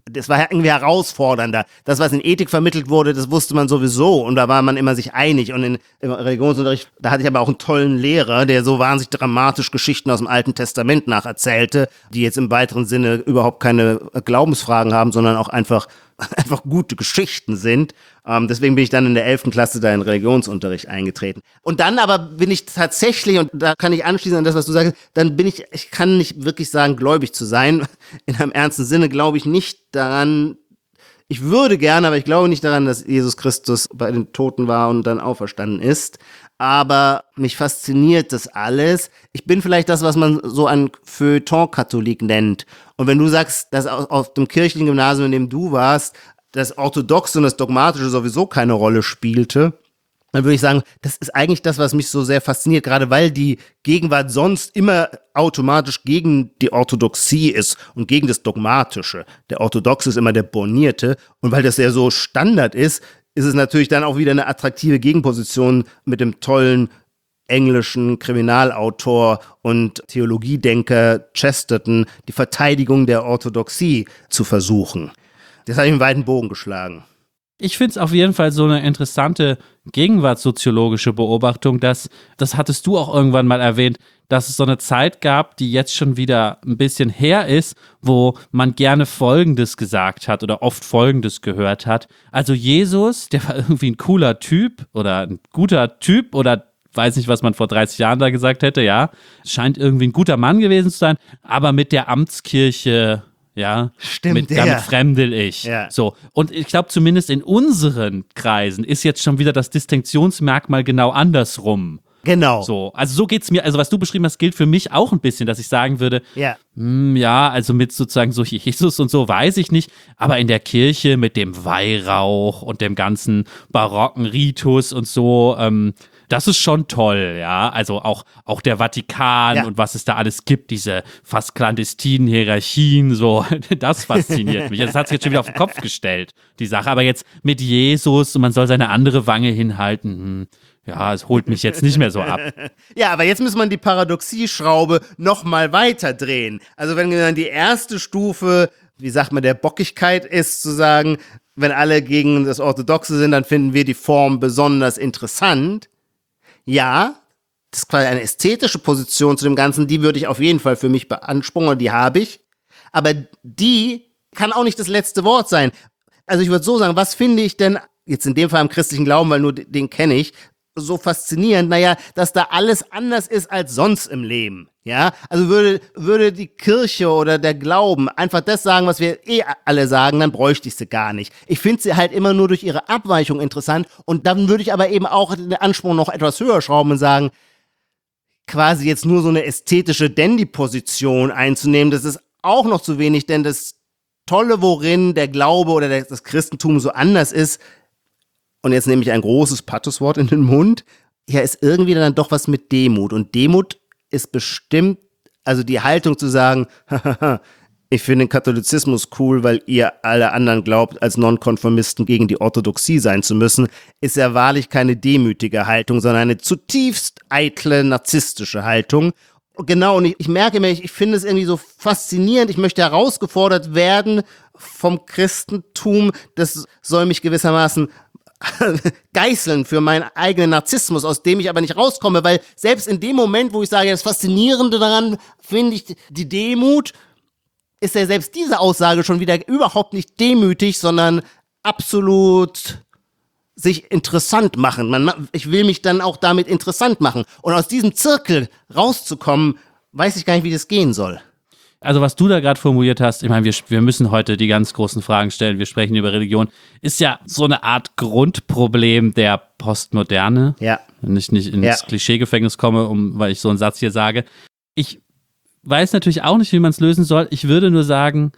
das war irgendwie herausfordernder. Das, was in Ethik vermittelt wurde, das wusste man sowieso und da war man immer sich einig. Und in, im Religionsunterricht, da hatte ich aber auch einen tollen Lehrer, der so wahnsinnig dramatisch Geschichten aus dem Alten Testament nacherzählte, die jetzt im weiteren Sinne überhaupt keine Glaubensfragen haben, sondern auch einfach einfach gute Geschichten sind. Ähm, deswegen bin ich dann in der elften Klasse da in Religionsunterricht eingetreten. Und dann aber bin ich tatsächlich, und da kann ich anschließen an das, was du sagst, dann bin ich, ich kann nicht wirklich sagen, gläubig zu sein. In einem ernsten Sinne glaube ich nicht daran, ich würde gerne, aber ich glaube nicht daran, dass Jesus Christus bei den Toten war und dann auferstanden ist. Aber mich fasziniert das alles. Ich bin vielleicht das, was man so ein Feuilleton-Katholik nennt. Und wenn du sagst, dass auf dem kirchlichen Gymnasium, in dem du warst, das Orthodoxe und das Dogmatische sowieso keine Rolle spielte, dann würde ich sagen, das ist eigentlich das, was mich so sehr fasziniert, gerade weil die Gegenwart sonst immer automatisch gegen die Orthodoxie ist und gegen das Dogmatische. Der Orthodoxe ist immer der Bornierte und weil das ja so Standard ist, ist es natürlich dann auch wieder eine attraktive Gegenposition mit dem tollen englischen Kriminalautor und Theologiedenker Chesterton, die Verteidigung der Orthodoxie zu versuchen. Das habe ich einen weiten Bogen geschlagen. Ich finde es auf jeden Fall so eine interessante gegenwartssoziologische Beobachtung, dass, das hattest du auch irgendwann mal erwähnt, dass es so eine Zeit gab, die jetzt schon wieder ein bisschen her ist, wo man gerne Folgendes gesagt hat oder oft Folgendes gehört hat. Also Jesus, der war irgendwie ein cooler Typ oder ein guter Typ oder weiß nicht, was man vor dreißig Jahren da gesagt hätte, ja. Scheint irgendwie ein guter Mann gewesen zu sein, aber mit der Amtskirche, ja, Stimmt, mit, ja. damit fremdel ich. Ja. So. Und ich glaube, zumindest in unseren Kreisen ist jetzt schon wieder das Distinktionsmerkmal genau andersrum. Genau. So, also so geht's mir, also was du beschrieben hast, gilt für mich auch ein bisschen, dass ich sagen würde, Ja. hm, ja, also mit sozusagen so Jesus und so weiß ich nicht, aber in der Kirche mit dem Weihrauch und dem ganzen barocken Ritus und so, ähm, das ist schon toll, ja, also auch, auch der Vatikan Ja. und was es da alles gibt, diese fast clandestinen Hierarchien, so, das fasziniert mich. Das hat sich jetzt schon wieder auf den Kopf gestellt, die Sache, aber jetzt mit Jesus und man soll seine andere Wange hinhalten, hm, ja, es holt mich jetzt nicht mehr so ab. Ja, aber jetzt muss man die Paradoxieschraube noch mal weiter drehen. Also wenn dann die erste Stufe, wie sagt man, der Bockigkeit ist, zu sagen, wenn alle gegen das Orthodoxe sind, dann finden wir die Form besonders interessant. Ja, das ist quasi eine ästhetische Position zu dem Ganzen, die würde ich auf jeden Fall für mich beanspruchen und die habe ich. Aber die kann auch nicht das letzte Wort sein. Also ich würde so sagen, was finde ich denn, jetzt in dem Fall am christlichen Glauben, weil nur den kenne ich, so faszinierend, naja, dass da alles anders ist als sonst im Leben, ja, also würde, würde die Kirche oder der Glauben einfach das sagen, was wir eh alle sagen, dann bräuchte ich sie gar nicht. Ich finde sie halt immer nur durch ihre Abweichung interessant und dann würde ich aber eben auch den Anspruch noch etwas höher schrauben und sagen, quasi jetzt nur so eine ästhetische Dandy-Position einzunehmen, das ist auch noch zu wenig, denn das Tolle, worin der Glaube oder das Christentum so anders ist, und jetzt nehme ich ein großes Pathoswort in den Mund, ja, ist irgendwie dann doch was mit Demut. Und Demut ist bestimmt, also die Haltung zu sagen, ich finde den Katholizismus cool, weil ihr alle anderen glaubt, als Nonkonformisten gegen die Orthodoxie sein zu müssen, ist ja wahrlich keine demütige Haltung, sondern eine zutiefst eitle, narzisstische Haltung. Genau, und ich, ich merke mir, ich, ich finde es irgendwie so faszinierend, ich möchte herausgefordert werden vom Christentum, das soll mich gewissermaßen geißeln für meinen eigenen Narzissmus, aus dem ich aber nicht rauskomme, weil selbst in dem Moment, wo ich sage, das Faszinierende daran finde ich die Demut, ist ja selbst diese Aussage schon wieder überhaupt nicht demütig, sondern absolut sich interessant machen. Man, ich will mich dann auch damit interessant machen. Und aus diesem Zirkel rauszukommen, weiß ich gar nicht, wie das gehen soll. Also was du da gerade formuliert hast, ich meine, wir, wir müssen heute die ganz großen Fragen stellen, wir sprechen über Religion, ist ja so eine Art Grundproblem der Postmoderne. Ja. Wenn ich nicht ins Ja. Klischeegefängnis komme, um, weil ich so einen Satz hier sage. Ich weiß natürlich auch nicht, wie man es lösen soll. Ich würde nur sagen,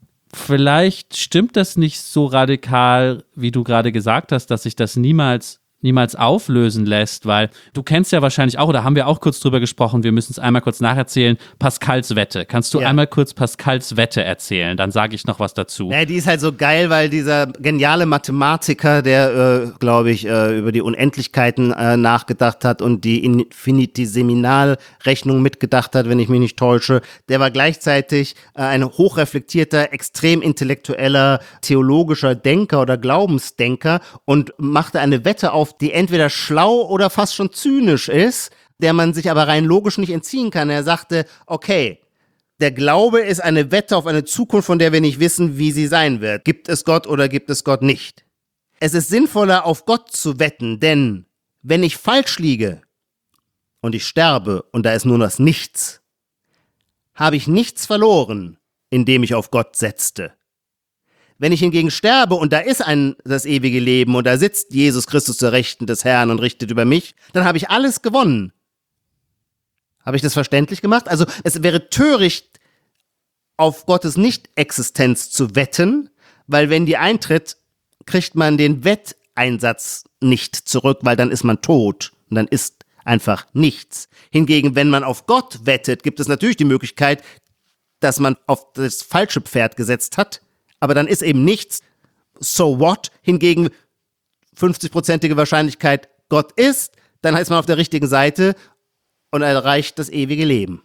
vielleicht stimmt das nicht so radikal, wie du gerade gesagt hast, dass sich das niemals niemals auflösen lässt, weil du kennst ja wahrscheinlich auch, oder haben wir auch kurz drüber gesprochen, wir müssen es einmal kurz nacherzählen, Pascals Wette. Kannst du Ja. einmal kurz Pascals Wette erzählen? Dann sage ich noch was dazu. Ja, die ist halt so geil, weil dieser geniale Mathematiker, der, äh, glaube ich, äh, über die Unendlichkeiten äh, nachgedacht hat und die Infinitesimalrechnung mitgedacht hat, wenn ich mich nicht täusche, der war gleichzeitig äh, ein hochreflektierter, extrem intellektueller, theologischer Denker oder Glaubensdenker und machte eine Wette auf, die entweder schlau oder fast schon zynisch ist, der man sich aber rein logisch nicht entziehen kann. Er sagte, okay, der Glaube ist eine Wette auf eine Zukunft, von der wir nicht wissen, wie sie sein wird. Gibt es Gott oder gibt es Gott nicht? Es ist sinnvoller, auf Gott zu wetten, denn wenn ich falsch liege und ich sterbe und da ist nur das Nichts, habe ich nichts verloren, indem ich auf Gott setzte. Wenn ich hingegen sterbe und da ist ein das ewige Leben und da sitzt Jesus Christus zur Rechten des Herrn und richtet über mich, dann habe ich alles gewonnen. Habe ich das verständlich gemacht? Also es wäre töricht, auf Gottes Nicht-Existenz zu wetten, weil wenn die eintritt, kriegt man den Wetteinsatz nicht zurück, weil dann ist man tot und dann ist einfach nichts. Hingegen, wenn man auf Gott wettet, gibt es natürlich die Möglichkeit, dass man auf das falsche Pferd gesetzt hat, aber dann ist eben nichts. So what? Hingegen fünfzig-prozentige Wahrscheinlichkeit, Gott ist, dann ist man auf der richtigen Seite und erreicht das ewige Leben.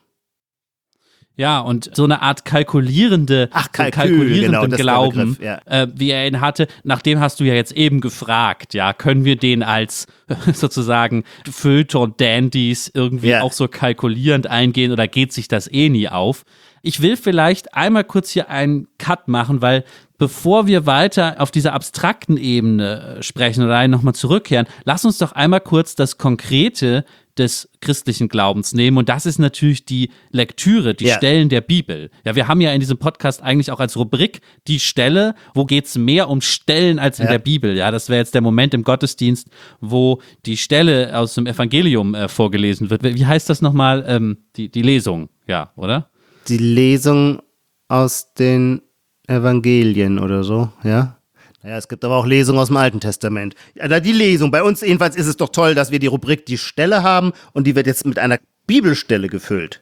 Ja, und so eine Art kalkulierende, Ach, so Kalkül, kalkulierenden genau, das ist der Glauben, Begriff, ja. äh, wie er ihn hatte, nach dem hast du ja jetzt eben gefragt, ja, können wir den als sozusagen Feuilleton-Dandys irgendwie Ja. auch so kalkulierend eingehen oder geht sich das eh nie auf? Ich will vielleicht einmal kurz hier einen Cut machen, weil bevor wir weiter auf dieser abstrakten Ebene äh, sprechen oder nochmal zurückkehren, lass uns doch einmal kurz das Konkrete des christlichen Glaubens nehmen und das ist natürlich die Lektüre, die Ja. Stellen der Bibel. Ja, wir haben ja in diesem Podcast eigentlich auch als Rubrik die Stelle, wo geht's mehr um Stellen als in Ja. der Bibel. Ja, das wäre jetzt der Moment im Gottesdienst, wo die Stelle aus dem Evangelium äh, vorgelesen wird. Wie heißt das nochmal? Ähm, die, die Lesung, ja, oder? Die Lesung aus den Evangelien oder so, ja? Naja, es gibt aber auch Lesungen aus dem Alten Testament. Ja, die Lesung, bei uns jedenfalls ist es doch toll, dass wir die Rubrik die Stelle haben und die wird jetzt mit einer Bibelstelle gefüllt.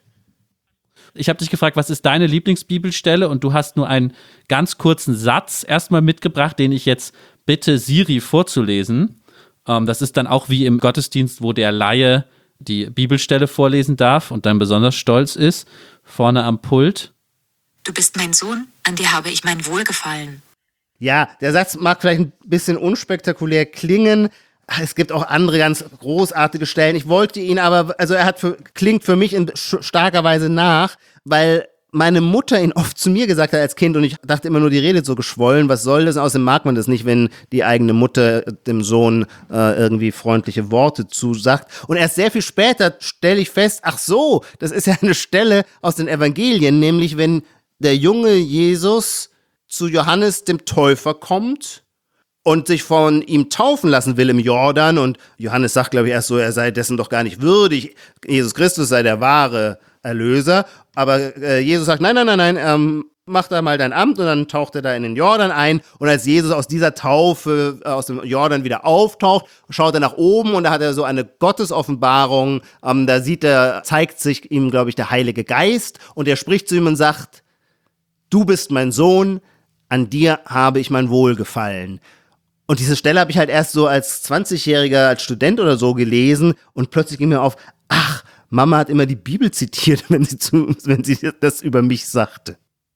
Ich habe dich gefragt, was ist deine Lieblingsbibelstelle? Und du hast nur einen ganz kurzen Satz erstmal mitgebracht, den ich jetzt bitte Siri vorzulesen. Ähm, das ist dann auch wie im Gottesdienst, wo der Laie die Bibelstelle vorlesen darf und dann besonders stolz ist, vorne am Pult. Du bist mein Sohn, an dir habe ich mein Wohlgefallen. Ja, der Satz mag vielleicht ein bisschen unspektakulär klingen. Es gibt auch andere ganz großartige Stellen. Ich wollte ihn aber, also er hat für, klingt für mich in sch- starker Weise nach, weil meine Mutter ihn oft zu mir gesagt hat als Kind und ich dachte immer nur, die redet so geschwollen. Was soll das? Außerdem mag man das nicht, wenn die eigene Mutter dem Sohn äh, irgendwie freundliche Worte zusagt. Und erst sehr viel später stelle ich fest, ach so, das ist ja eine Stelle aus den Evangelien, nämlich wenn der junge Jesus zu Johannes dem Täufer kommt und sich von ihm taufen lassen will im Jordan und Johannes sagt, glaube ich, erst so, er sei dessen doch gar nicht würdig, Jesus Christus sei der wahre Erlöser, aber äh, Jesus sagt, nein, nein, nein, nein, ähm, mach da mal dein Amt und dann taucht er da in den Jordan ein und als Jesus aus dieser Taufe, äh, aus dem Jordan wieder auftaucht, schaut er nach oben und da hat er so eine Gottesoffenbarung, ähm, da sieht er, zeigt sich ihm, glaube ich, der Heilige Geist und er spricht zu ihm und sagt, du bist mein Sohn, an dir habe ich mein Wohlgefallen. Und diese Stelle habe ich halt erst so als zwanzigjähriger, als Student oder so gelesen und plötzlich ging mir auf, ach, Mama hat immer die Bibel zitiert, wenn sie, zu, wenn sie das über mich sagte.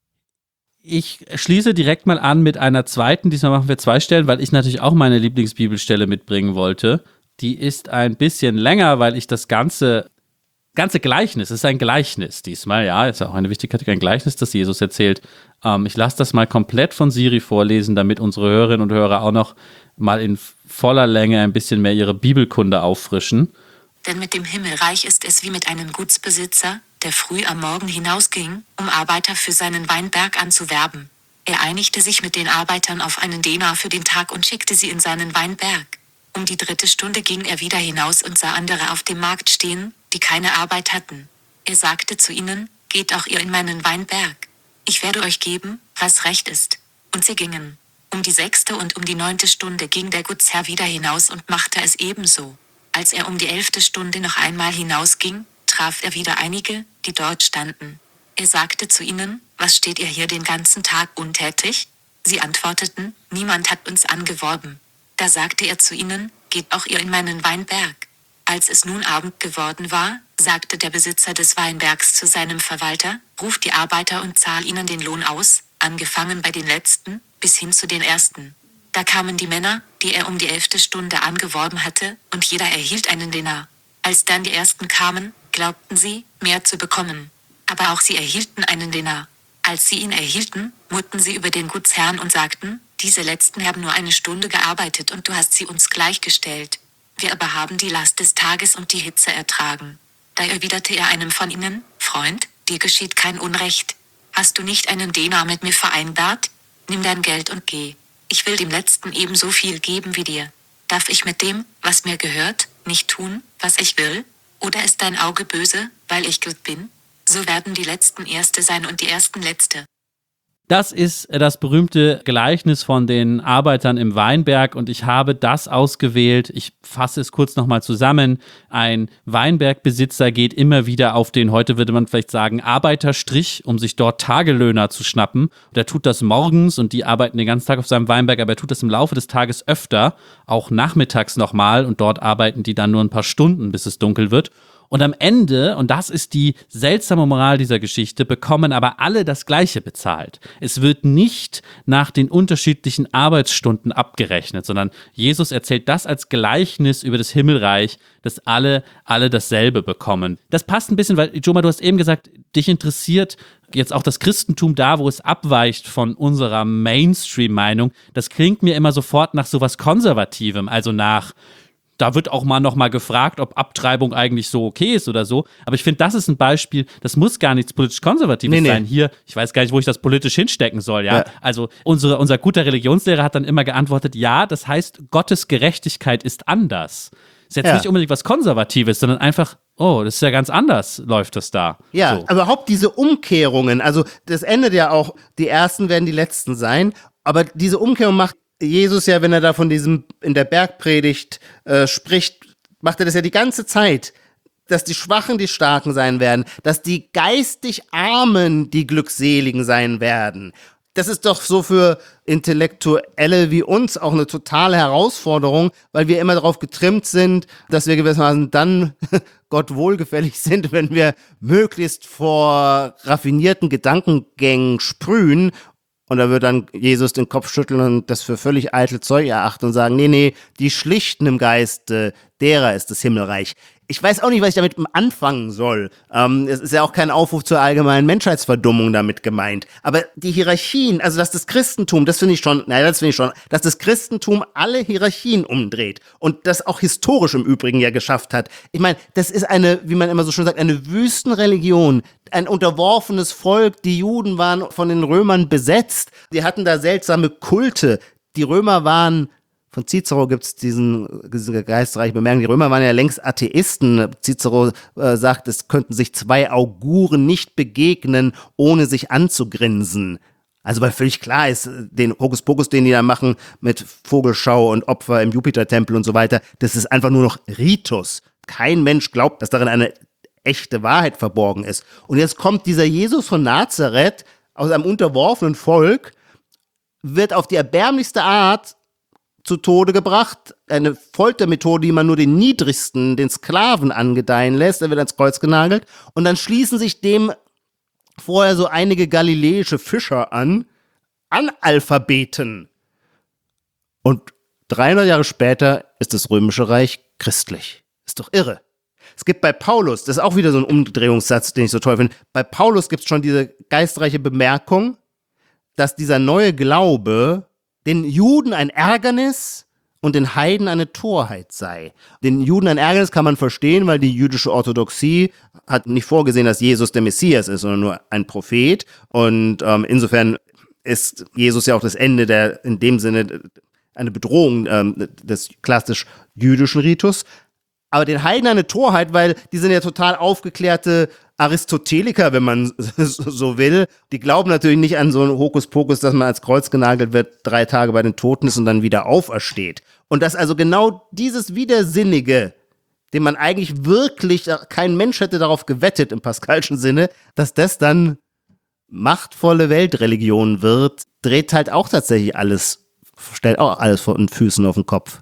Ich schließe direkt mal an mit einer zweiten, diesmal machen wir zwei Stellen, weil ich natürlich auch meine Lieblingsbibelstelle mitbringen wollte. Die ist ein bisschen länger, weil ich das ganze ganze Gleichnis, es ist ein Gleichnis diesmal, ja, ist auch eine wichtige Kategorie, ein Gleichnis, das Jesus erzählt. Ähm, ich lasse das mal komplett von Siri vorlesen, damit unsere Hörerinnen und Hörer auch noch mal in voller Länge ein bisschen mehr ihre Bibelkunde auffrischen. Denn mit dem Himmelreich ist es wie mit einem Gutsbesitzer, der früh am Morgen hinausging, um Arbeiter für seinen Weinberg anzuwerben. Er einigte sich mit den Arbeitern auf einen Denar für den Tag und schickte sie in seinen Weinberg. Um die dritte Stunde ging er wieder hinaus und sah andere auf dem Markt stehen, die keine Arbeit hatten. Er sagte zu ihnen, geht auch ihr in meinen Weinberg. Ich werde euch geben, was recht ist. Und sie gingen. Um die sechste und um die neunte Stunde ging der Gutsherr wieder hinaus und machte es ebenso. Als er um die elfte Stunde noch einmal hinausging, traf er wieder einige, die dort standen. Er sagte zu ihnen, was steht ihr hier den ganzen Tag untätig? Sie antworteten, niemand hat uns angeworben. Da sagte er zu ihnen, geht auch ihr in meinen Weinberg. Als es nun Abend geworden war, sagte der Besitzer des Weinbergs zu seinem Verwalter, ruf die Arbeiter und zahl ihnen den Lohn aus, angefangen bei den Letzten, bis hin zu den Ersten. Da kamen die Männer, die er um die elfte Stunde angeworben hatte, und jeder erhielt einen Denar. Als dann die Ersten kamen, glaubten sie, mehr zu bekommen. Aber auch sie erhielten einen Denar. Als sie ihn erhielten, murrten sie über den Gutsherrn und sagten, diese Letzten haben nur eine Stunde gearbeitet und du hast sie uns gleichgestellt. Wir aber haben die Last des Tages und die Hitze ertragen. Da erwiderte er einem von ihnen, Freund, dir geschieht kein Unrecht. Hast du nicht einen Denar mit mir vereinbart? Nimm dein Geld und geh. Ich will dem Letzten ebenso viel geben wie dir. Darf ich mit dem, was mir gehört, nicht tun, was ich will? Oder ist dein Auge böse, weil ich gut bin? So werden die Letzten Erste sein und die Ersten Letzte. Das ist das berühmte Gleichnis von den Arbeitern im Weinberg und ich habe das ausgewählt. Ich fasse es kurz nochmal zusammen. Ein Weinbergbesitzer geht immer wieder auf den, heute würde man vielleicht sagen, Arbeiterstrich, um sich dort Tagelöhner zu schnappen. Und er tut das morgens und die arbeiten den ganzen Tag auf seinem Weinberg, aber er tut das im Laufe des Tages öfter, auch nachmittags nochmal und dort arbeiten die dann nur ein paar Stunden, bis es dunkel wird. Und am Ende, und das ist die seltsame Moral dieser Geschichte, bekommen aber alle das Gleiche bezahlt. Es wird nicht nach den unterschiedlichen Arbeitsstunden abgerechnet, sondern Jesus erzählt das als Gleichnis über das Himmelreich, dass alle, alle dasselbe bekommen. Das passt ein bisschen, weil, Joma, du hast eben gesagt, dich interessiert jetzt auch das Christentum da, wo es abweicht von unserer Mainstream-Meinung. Das klingt mir immer sofort nach sowas Konservativem, also nach da wird auch mal noch mal gefragt, ob Abtreibung eigentlich so okay ist oder so. Aber ich finde, das ist ein Beispiel, das muss gar nichts politisch Konservatives nee, nee. sein. Hier, ich weiß gar nicht, wo ich das politisch hinstecken soll. Ja? ja. Also unsere, unser guter Religionslehrer hat dann immer geantwortet, ja, das heißt, Gottes Gerechtigkeit ist anders. Ist jetzt ja. nicht unbedingt was Konservatives, sondern einfach, oh, das ist ja ganz anders, läuft das da. Ja, so. Aber überhaupt diese Umkehrungen, also das endet ja auch, die Ersten werden die Letzten sein, aber diese Umkehrung macht Jesus ja, wenn er da von diesem in der Bergpredigt äh, spricht, macht er das ja die ganze Zeit, dass die Schwachen die Starken sein werden, dass die geistig Armen die Glückseligen sein werden. Das ist doch so für Intellektuelle wie uns auch eine totale Herausforderung, weil wir immer darauf getrimmt sind, dass wir gewissermaßen dann Gott wohlgefällig sind, wenn wir möglichst vor raffinierten Gedankengängen sprühen. Und da wird dann Jesus den Kopf schütteln und das für völlig eitel Zeug erachten und sagen, nee, nee, die Schlichten im Geiste, derer ist das Himmelreich. Ich weiß auch nicht, was ich damit anfangen soll. Ähm, es ist ja auch kein Aufruf zur allgemeinen Menschheitsverdummung damit gemeint. Aber die Hierarchien, also dass das Christentum, das finde ich schon, naja, das finde ich schon, dass das Christentum alle Hierarchien umdreht und das auch historisch im Übrigen ja geschafft hat. Ich meine, das ist eine, wie man immer so schön sagt, eine Wüstenreligion, ein unterworfenes Volk. Die Juden waren von den Römern besetzt. Die hatten da seltsame Kulte. Die Römer waren Von Cicero gibt es diesen, diese geistreiche Bemerkung, die Römer waren ja längst Atheisten. Cicero äh, sagt, es könnten sich zwei Auguren nicht begegnen, ohne sich anzugrinsen. Also weil völlig klar ist, den Hokuspokus, den die da machen mit Vogelschau und Opfer im Jupitertempel und so weiter, das ist einfach nur noch Ritus. Kein Mensch glaubt, dass darin eine echte Wahrheit verborgen ist. Und jetzt kommt dieser Jesus von Nazareth aus einem unterworfenen Volk, wird auf die erbärmlichste Art zu Tode gebracht. Eine Foltermethode, die man nur den Niedrigsten, den Sklaven angedeihen lässt. Er wird ans Kreuz genagelt. Und dann schließen sich dem vorher so einige galiläische Fischer an, Analphabeten. Und dreihundert Jahre später ist das Römische Reich christlich. Ist doch irre. Es gibt bei Paulus, das ist auch wieder so ein Umdrehungssatz, den ich so toll finde, bei Paulus gibt es schon diese geistreiche Bemerkung, dass dieser neue Glaube den Juden ein Ärgernis und den Heiden eine Torheit sei. Den Juden ein Ärgernis kann man verstehen, weil die jüdische Orthodoxie hat nicht vorgesehen, dass Jesus der Messias ist, sondern nur ein Prophet. Und ähm, insofern ist Jesus ja auch das Ende der, in dem Sinne, eine Bedrohung ähm, des klassisch jüdischen Ritus. Aber den Heiden eine Torheit, weil die sind ja total aufgeklärte Aristoteliker, wenn man so will. Die glauben natürlich nicht an so einen Hokuspokus, dass man als Kreuz genagelt wird, drei Tage bei den Toten ist und dann wieder aufersteht. Und dass also genau dieses Widersinnige, den man eigentlich wirklich, kein Mensch hätte darauf gewettet im Pascalschen Sinne, dass das dann machtvolle Weltreligion wird, dreht halt auch tatsächlich alles, stellt auch alles vor den Füßen auf den Kopf.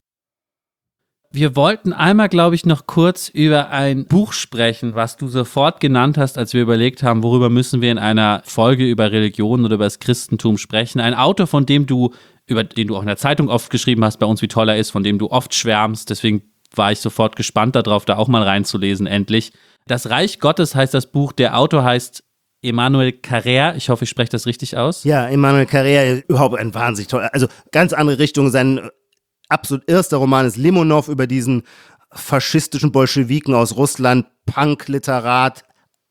Wir wollten einmal, glaube ich, noch kurz über ein Buch sprechen, was du sofort genannt hast, als wir überlegt haben, worüber müssen wir in einer Folge über Religion oder über das Christentum sprechen. Ein Autor, von dem du, über den du auch in der Zeitung oft geschrieben hast, bei uns wie toll er ist, von dem du oft schwärmst. Deswegen war ich sofort gespannt darauf, da auch mal reinzulesen, endlich. Das Reich Gottes heißt das Buch. Der Autor heißt Emmanuel Carrère. Ich hoffe, ich spreche das richtig aus. Ja, Emmanuel Carrère, überhaupt ein wahnsinnig toller, also ganz andere Richtung. Sein absolut erster Roman ist Limonov über diesen faschistischen Bolschewiken aus Russland, Punk-Literat,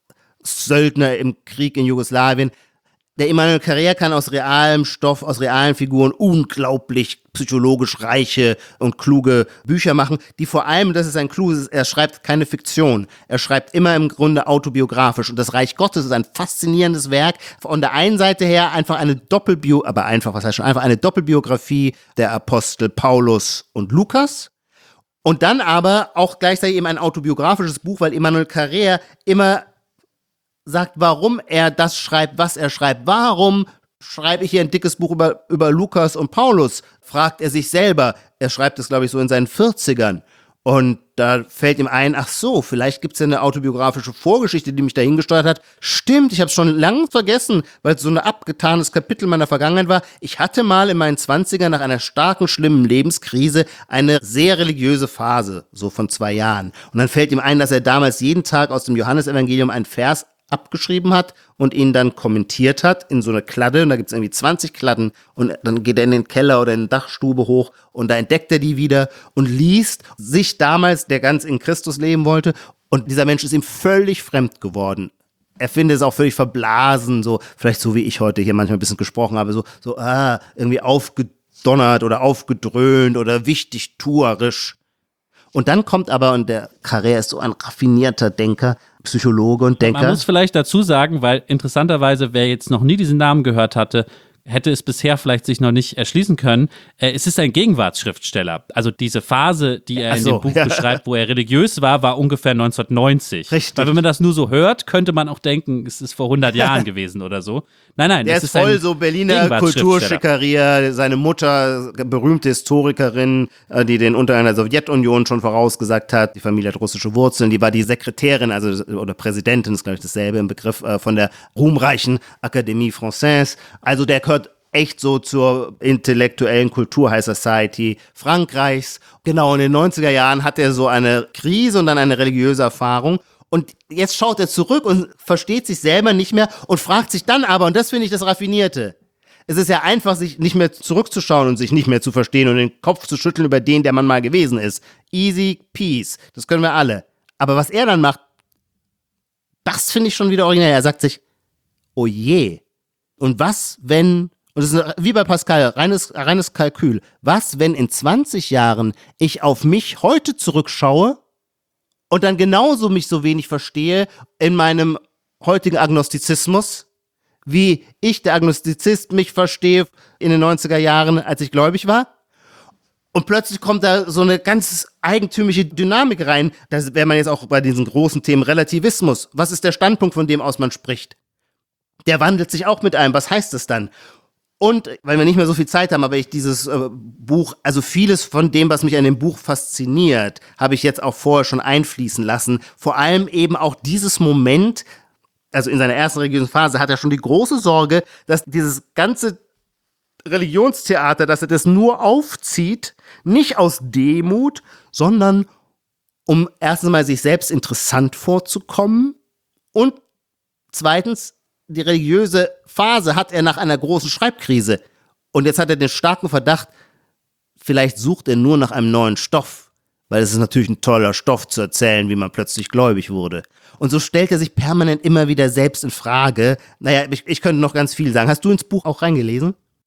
Söldner im Krieg in Jugoslawien. Der Emmanuel Carrère kann aus realem Stoff, aus realen Figuren unglaublich psychologisch reiche und kluge Bücher machen, die vor allem, das ist ein Clou, er schreibt keine Fiktion. Er schreibt immer im Grunde autobiografisch. Und das Reich Gottes ist ein faszinierendes Werk. Von der einen Seite her einfach eine Doppelbio, aber einfach, was heißt schon, einfach eine Doppelbiografie der Apostel Paulus und Lukas. Und dann aber auch gleichzeitig eben ein autobiografisches Buch, weil Emmanuel Carrère immer sagt, warum er das schreibt, was er schreibt. Warum schreibe ich hier ein dickes Buch über, über Lukas und Paulus? Fragt er sich selber. Er schreibt es, glaube ich, so in seinen vierzigern. Und da fällt ihm ein, ach so, vielleicht gibt es ja eine autobiografische Vorgeschichte, die mich dahin gesteuert hat. Stimmt, ich habe es schon lange vergessen, weil es so ein abgetanes Kapitel meiner Vergangenheit war. Ich hatte mal in meinen zwanzigern nach einer starken, schlimmen Lebenskrise eine sehr religiöse Phase, so von zwei Jahren. Und dann fällt ihm ein, dass er damals jeden Tag aus dem Johannesevangelium einen Vers abgeschrieben hat und ihn dann kommentiert hat in so eine Kladde, und da gibt es irgendwie zwanzig Kladden, und dann geht er in den Keller oder in die Dachstube hoch und da entdeckt er die wieder und liest sich damals, der ganz in Christus leben wollte, und dieser Mensch ist ihm völlig fremd geworden. Er findet es auch völlig verblasen, so vielleicht so wie ich heute hier manchmal ein bisschen gesprochen habe, so, so ah, irgendwie aufgedonnert oder aufgedröhnt oder wichtigtuerisch. Und dann kommt aber, und der Carrère ist so ein raffinierter Denker, Psychologe und Denker. Man muss vielleicht dazu sagen, weil interessanterweise, wer jetzt noch nie diesen Namen gehört hatte, hätte es bisher vielleicht sich noch nicht erschließen können. Äh, es ist ein Gegenwartsschriftsteller. Also diese Phase, die er Ach in so, dem Buch ja. beschreibt, wo er religiös war, war ungefähr neunzehnhundertneunzig. Richtig. Weil wenn man das nur so hört, könnte man auch denken, es ist vor hundert Jahren gewesen oder so. Nein, nein. Der es ist ist voll ein so Berliner Gegenwartsschriftsteller. Kulturschickeria, seine Mutter, berühmte Historikerin, äh, die den Unter einer Sowjetunion schon vorausgesagt hat. Die Familie hat russische Wurzeln, die war die Sekretärin, also oder Präsidentin, ist glaube ich dasselbe im Begriff, äh, von der ruhmreichen Académie Française. Also der gehört echt so zur intellektuellen Kultur High Society Frankreichs. Genau, in den neunziger Jahren hat er so eine Krise und dann eine religiöse Erfahrung. Und jetzt schaut er zurück und versteht sich selber nicht mehr und fragt sich dann aber, und das finde ich das Raffinierte, es ist ja einfach, sich nicht mehr zurückzuschauen und sich nicht mehr zu verstehen und den Kopf zu schütteln über den, der man mal gewesen ist. Easy peace, das können wir alle. Aber was er dann macht, das finde ich schon wieder originell. Er sagt sich, oh je, und was, wenn... Und es ist wie bei Pascal, reines, reines Kalkül. Was, wenn in zwanzig Jahren ich auf mich heute zurückschaue und dann genauso mich so wenig verstehe in meinem heutigen Agnostizismus, wie ich, der Agnostizist, mich verstehe in den neunziger Jahren, als ich gläubig war? Und plötzlich kommt da so eine ganz eigentümliche Dynamik rein. Da wäre man jetzt auch bei diesen großen Themen Relativismus. Was ist der Standpunkt, von dem aus man spricht? Der wandelt sich auch mit einem. Was heißt das dann? Und, weil wir nicht mehr so viel Zeit haben, aber ich dieses äh, Buch, also vieles von dem, was mich an dem Buch fasziniert, habe ich jetzt auch vorher schon einfließen lassen. Vor allem eben auch dieses Moment, also in seiner ersten religiösen Phase hat er schon die große Sorge, dass dieses ganze Religionstheater, dass er das nur aufzieht, nicht aus Demut, sondern um erstens mal sich selbst interessant vorzukommen und zweitens, die religiöse Phase hat er nach einer großen Schreibkrise. Und jetzt hat er den starken Verdacht, vielleicht sucht er nur nach einem neuen Stoff. Weil es ist natürlich ein toller Stoff zu erzählen, wie man plötzlich gläubig wurde. Und so stellt er sich permanent immer wieder selbst in Frage. Naja, ich, ich könnte noch ganz viel sagen. Hast du ins Buch auch reingelesen?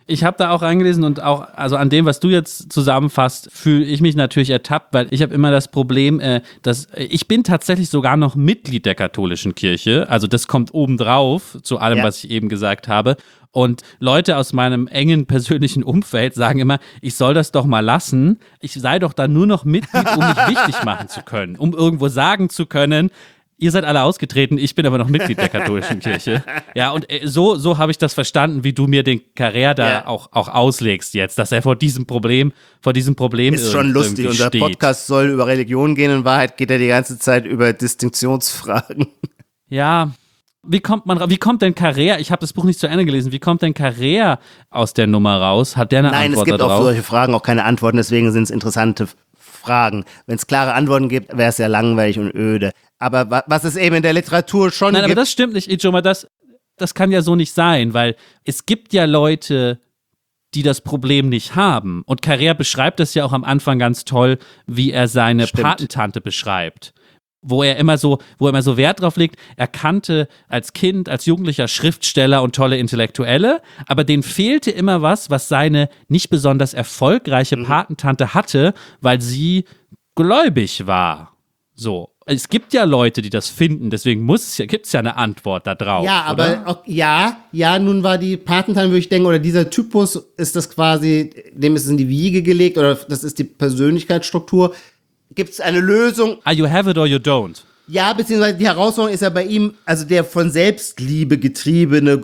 Ich habe da auch reingelesen und auch, also an dem, was du jetzt zusammenfasst, fühle ich mich natürlich ertappt, weil ich habe immer das Problem, äh, dass äh, ich bin tatsächlich sogar noch Mitglied der katholischen Kirche. Also das kommt obendrauf zu allem, Ja. was ich eben gesagt habe. Und Leute aus meinem engen persönlichen Umfeld sagen immer, ich soll das doch mal lassen. Ich sei doch dann nur noch Mitglied, um mich wichtig machen zu können, um irgendwo sagen zu können, ihr seid alle ausgetreten, ich bin aber noch Mitglied der katholischen Kirche. Ja, und äh, so, so habe ich das verstanden, wie du mir den Carrère da Ja. auch, auch auslegst jetzt, dass er vor diesem Problem, vor diesem Problem Ist schon irg- lustig. irgendwie Unser steht. Podcast soll über Religion gehen. In Wahrheit geht er die ganze Zeit über Distinktionsfragen. Ja, wie kommt man, ra- wie kommt denn Carrère, ich habe das Buch nicht zu Ende gelesen, wie kommt denn Carrère aus der Nummer raus? Hat der eine Nein, es Antwort gibt darauf? auf solche Fragen auch keine Antworten, deswegen sind es interessante Fragen. Wenn es klare Antworten gibt, wäre es ja langweilig und öde. Aber wa- was es eben in der Literatur schon Nein, aber gibt, das stimmt nicht, Ijoma, das, das kann ja so nicht sein, weil es gibt ja Leute, die das Problem nicht haben. Und Carrère beschreibt das ja auch am Anfang ganz toll, wie er seine Stimmt. Patentante beschreibt. Wo er immer so, wo er immer so Wert drauf legt, er kannte als Kind, als Jugendlicher Schriftsteller und tolle Intellektuelle, aber denen fehlte immer was, was seine nicht besonders erfolgreiche Patentante hatte, weil sie gläubig war. So. Es gibt ja Leute, die das finden, deswegen muss es ja, gibt es ja eine Antwort da drauf. ja, aber oder? auch, ja, ja, nun war die Patentante, würde ich denken, oder dieser Typus, ist das quasi, dem ist es in die Wiege gelegt, oder das ist die Persönlichkeitsstruktur. Gibt es eine Lösung? Ah, you have it or you don't. Ja, beziehungsweise die Herausforderung ist ja bei ihm, also der von Selbstliebe getriebene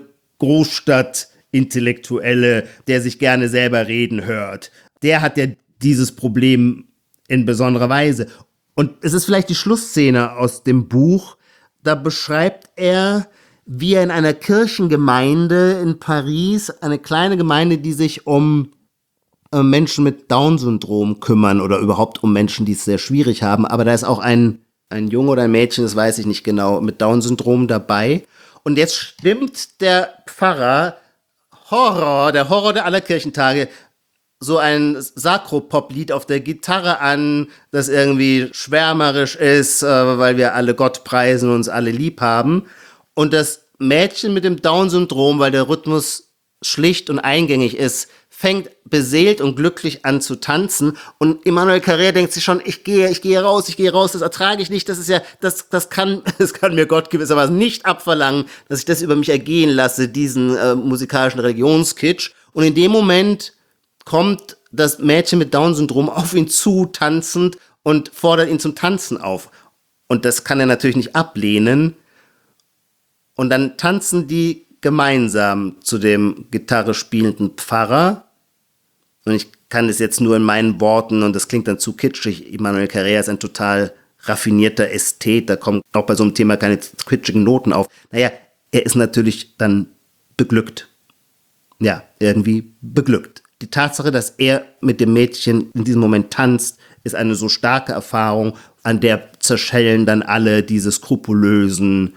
Großstadt-Intellektuelle, der sich gerne selber reden hört, der hat ja dieses Problem in besonderer Weise. Und es ist vielleicht die Schlussszene aus dem Buch, da beschreibt er, wie er in einer Kirchengemeinde in Paris, eine kleine Gemeinde, die sich um äh, Menschen mit Down-Syndrom kümmern oder überhaupt um Menschen, die es sehr schwierig haben, aber da ist auch ein ein Junge oder ein Mädchen, das weiß ich nicht genau, mit Down-Syndrom dabei. Und jetzt stimmt der Pfarrer Horror, der Horror der aller Kirchentage, so ein Sakropop-Lied auf der Gitarre an, das irgendwie schwärmerisch ist, äh, weil wir alle Gott preisen und uns alle lieb haben. Und das Mädchen mit dem Down-Syndrom, weil der Rhythmus schlicht und eingängig ist, fängt beseelt und glücklich an zu tanzen und Emmanuel Carrère denkt sich schon, ich gehe, ich gehe raus, ich gehe raus, das ertrage ich nicht, das ist ja, das, das kann, das kann mir Gott gewissermaßen nicht abverlangen, dass ich das über mich ergehen lasse, diesen äh, musikalischen Religionskitsch. Und in dem Moment kommt das Mädchen mit Down-Syndrom auf ihn zu, tanzend, und fordert ihn zum Tanzen auf. Und das kann er natürlich nicht ablehnen. Und dann tanzen die gemeinsam zu dem Gitarre spielenden Pfarrer. Und ich kann es jetzt nur in meinen Worten, und das klingt dann zu kitschig, Emmanuel Carrère ist ein total raffinierter Ästhet, da kommen auch bei so einem Thema keine kitschigen Noten auf. Naja, er ist natürlich dann beglückt. Ja, irgendwie beglückt. Die Tatsache, dass er mit dem Mädchen in diesem Moment tanzt, ist eine so starke Erfahrung, an der zerschellen dann alle diese skrupulösen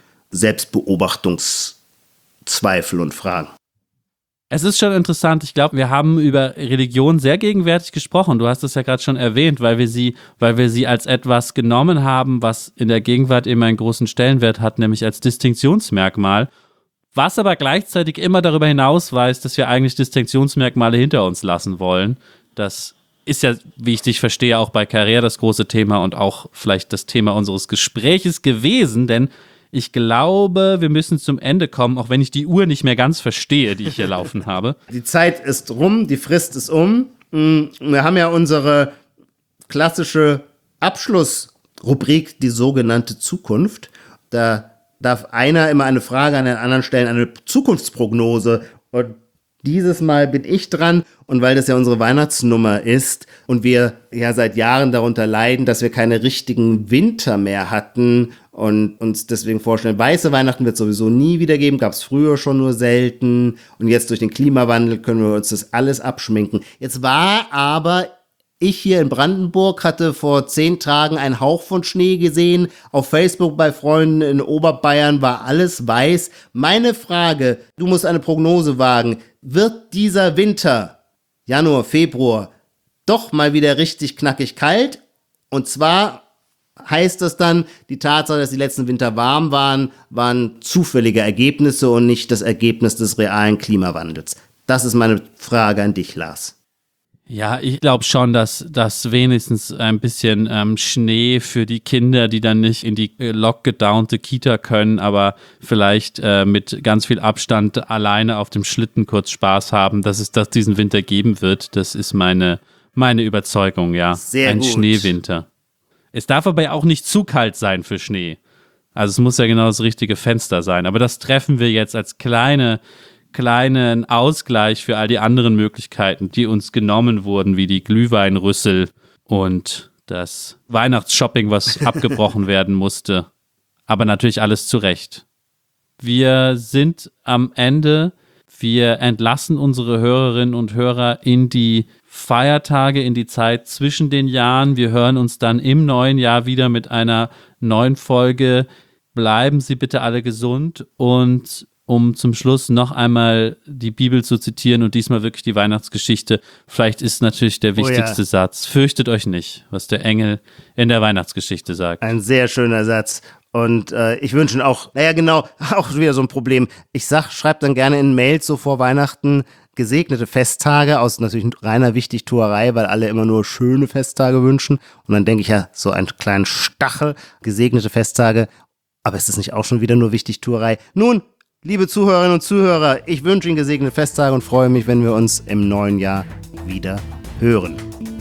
Selbstbeobachtungszweifel und Fragen. Es ist schon interessant. Ich glaube, wir haben über Religion sehr gegenwärtig gesprochen. Du hast es ja gerade schon erwähnt, weil wir sie, weil wir sie als etwas genommen haben, was in der Gegenwart eben einen großen Stellenwert hat, nämlich als Distinktionsmerkmal. Was aber gleichzeitig immer darüber hinausweist, dass wir eigentlich Distinktionsmerkmale hinter uns lassen wollen. Das ist ja, wie ich dich verstehe, auch bei Carrère das große Thema und auch vielleicht das Thema unseres Gespräches gewesen, denn ich glaube, wir müssen zum Ende kommen, auch wenn ich die Uhr nicht mehr ganz verstehe, die ich hier laufen habe. Die Zeit ist rum, die Frist ist um. Wir haben ja unsere klassische Abschlussrubrik, die sogenannte Zukunft. Da darf einer immer eine Frage an den anderen stellen, eine Zukunftsprognose. Und dieses Mal bin ich dran. Und weil das ja unsere Weihnachtsnummer ist und wir ja seit Jahren darunter leiden, dass wir keine richtigen Winter mehr hatten und uns deswegen vorstellen, weiße Weihnachten wird es sowieso nie wieder geben, gab es früher schon nur selten. Und jetzt durch den Klimawandel können wir uns das alles abschminken. Jetzt war aber ich hier in Brandenburg, hatte vor zehn Tagen einen Hauch von Schnee gesehen. Auf Facebook bei Freunden in Oberbayern war alles weiß. Meine Frage, du musst eine Prognose wagen. Wird dieser Winter, Januar, Februar, doch mal wieder richtig knackig kalt? Und zwar heißt das dann, die Tatsache, dass die letzten Winter warm waren, waren zufällige Ergebnisse und nicht das Ergebnis des realen Klimawandels. Das ist meine Frage an dich, Lars. Ja, ich glaube schon, dass, dass wenigstens ein bisschen ähm, Schnee für die Kinder, die dann nicht in die äh, lockgedownte Kita können, aber vielleicht äh, mit ganz viel Abstand alleine auf dem Schlitten kurz Spaß haben, dass es das diesen Winter geben wird. Das ist meine, meine Überzeugung, ja. Sehr ein gut. Schneewinter. Es darf aber ja auch nicht zu kalt sein für Schnee. Also es muss ja genau das richtige Fenster sein. Aber das treffen wir jetzt als kleine kleinen Ausgleich für all die anderen Möglichkeiten, die uns genommen wurden, wie die Glühweinrüssel und das Weihnachtsshopping, was abgebrochen werden musste. Aber natürlich alles zu Recht. Wir sind am Ende, wir entlassen unsere Hörerinnen und Hörer in die Feiertage, in die Zeit zwischen den Jahren. Wir hören uns dann im neuen Jahr wieder mit einer neuen Folge. Bleiben Sie bitte alle gesund und um zum Schluss noch einmal die Bibel zu zitieren und diesmal wirklich die Weihnachtsgeschichte. Vielleicht ist natürlich der wichtigste Oh ja. Satz. Fürchtet euch nicht, was der Engel in der Weihnachtsgeschichte sagt. Ein sehr schöner Satz. Und äh, ich wünsche Ihnen auch, naja genau, auch wieder so ein Problem. Ich sag, schreibt dann gerne in Mails so vor Weihnachten gesegnete Festtage aus natürlich reiner Wichtigtuerei, weil alle immer nur schöne Festtage wünschen. Und dann denke ich ja, so einen kleinen Stachel, gesegnete Festtage. Aber ist das nicht auch schon wieder nur Wichtigtuerei? Nun, liebe Zuhörerinnen und Zuhörer, ich wünsche Ihnen gesegnete Festtage und freue mich, wenn wir uns im neuen Jahr wieder hören.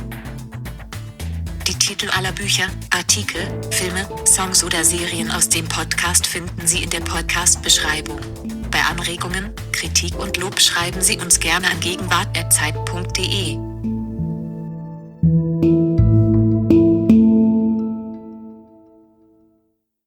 Die Titel aller Bücher, Artikel, Filme, Songs oder Serien aus dem Podcast finden Sie in der Podcast-Beschreibung. Bei Anregungen, Kritik und Lob schreiben Sie uns gerne an gegenwart at zeit punkt de.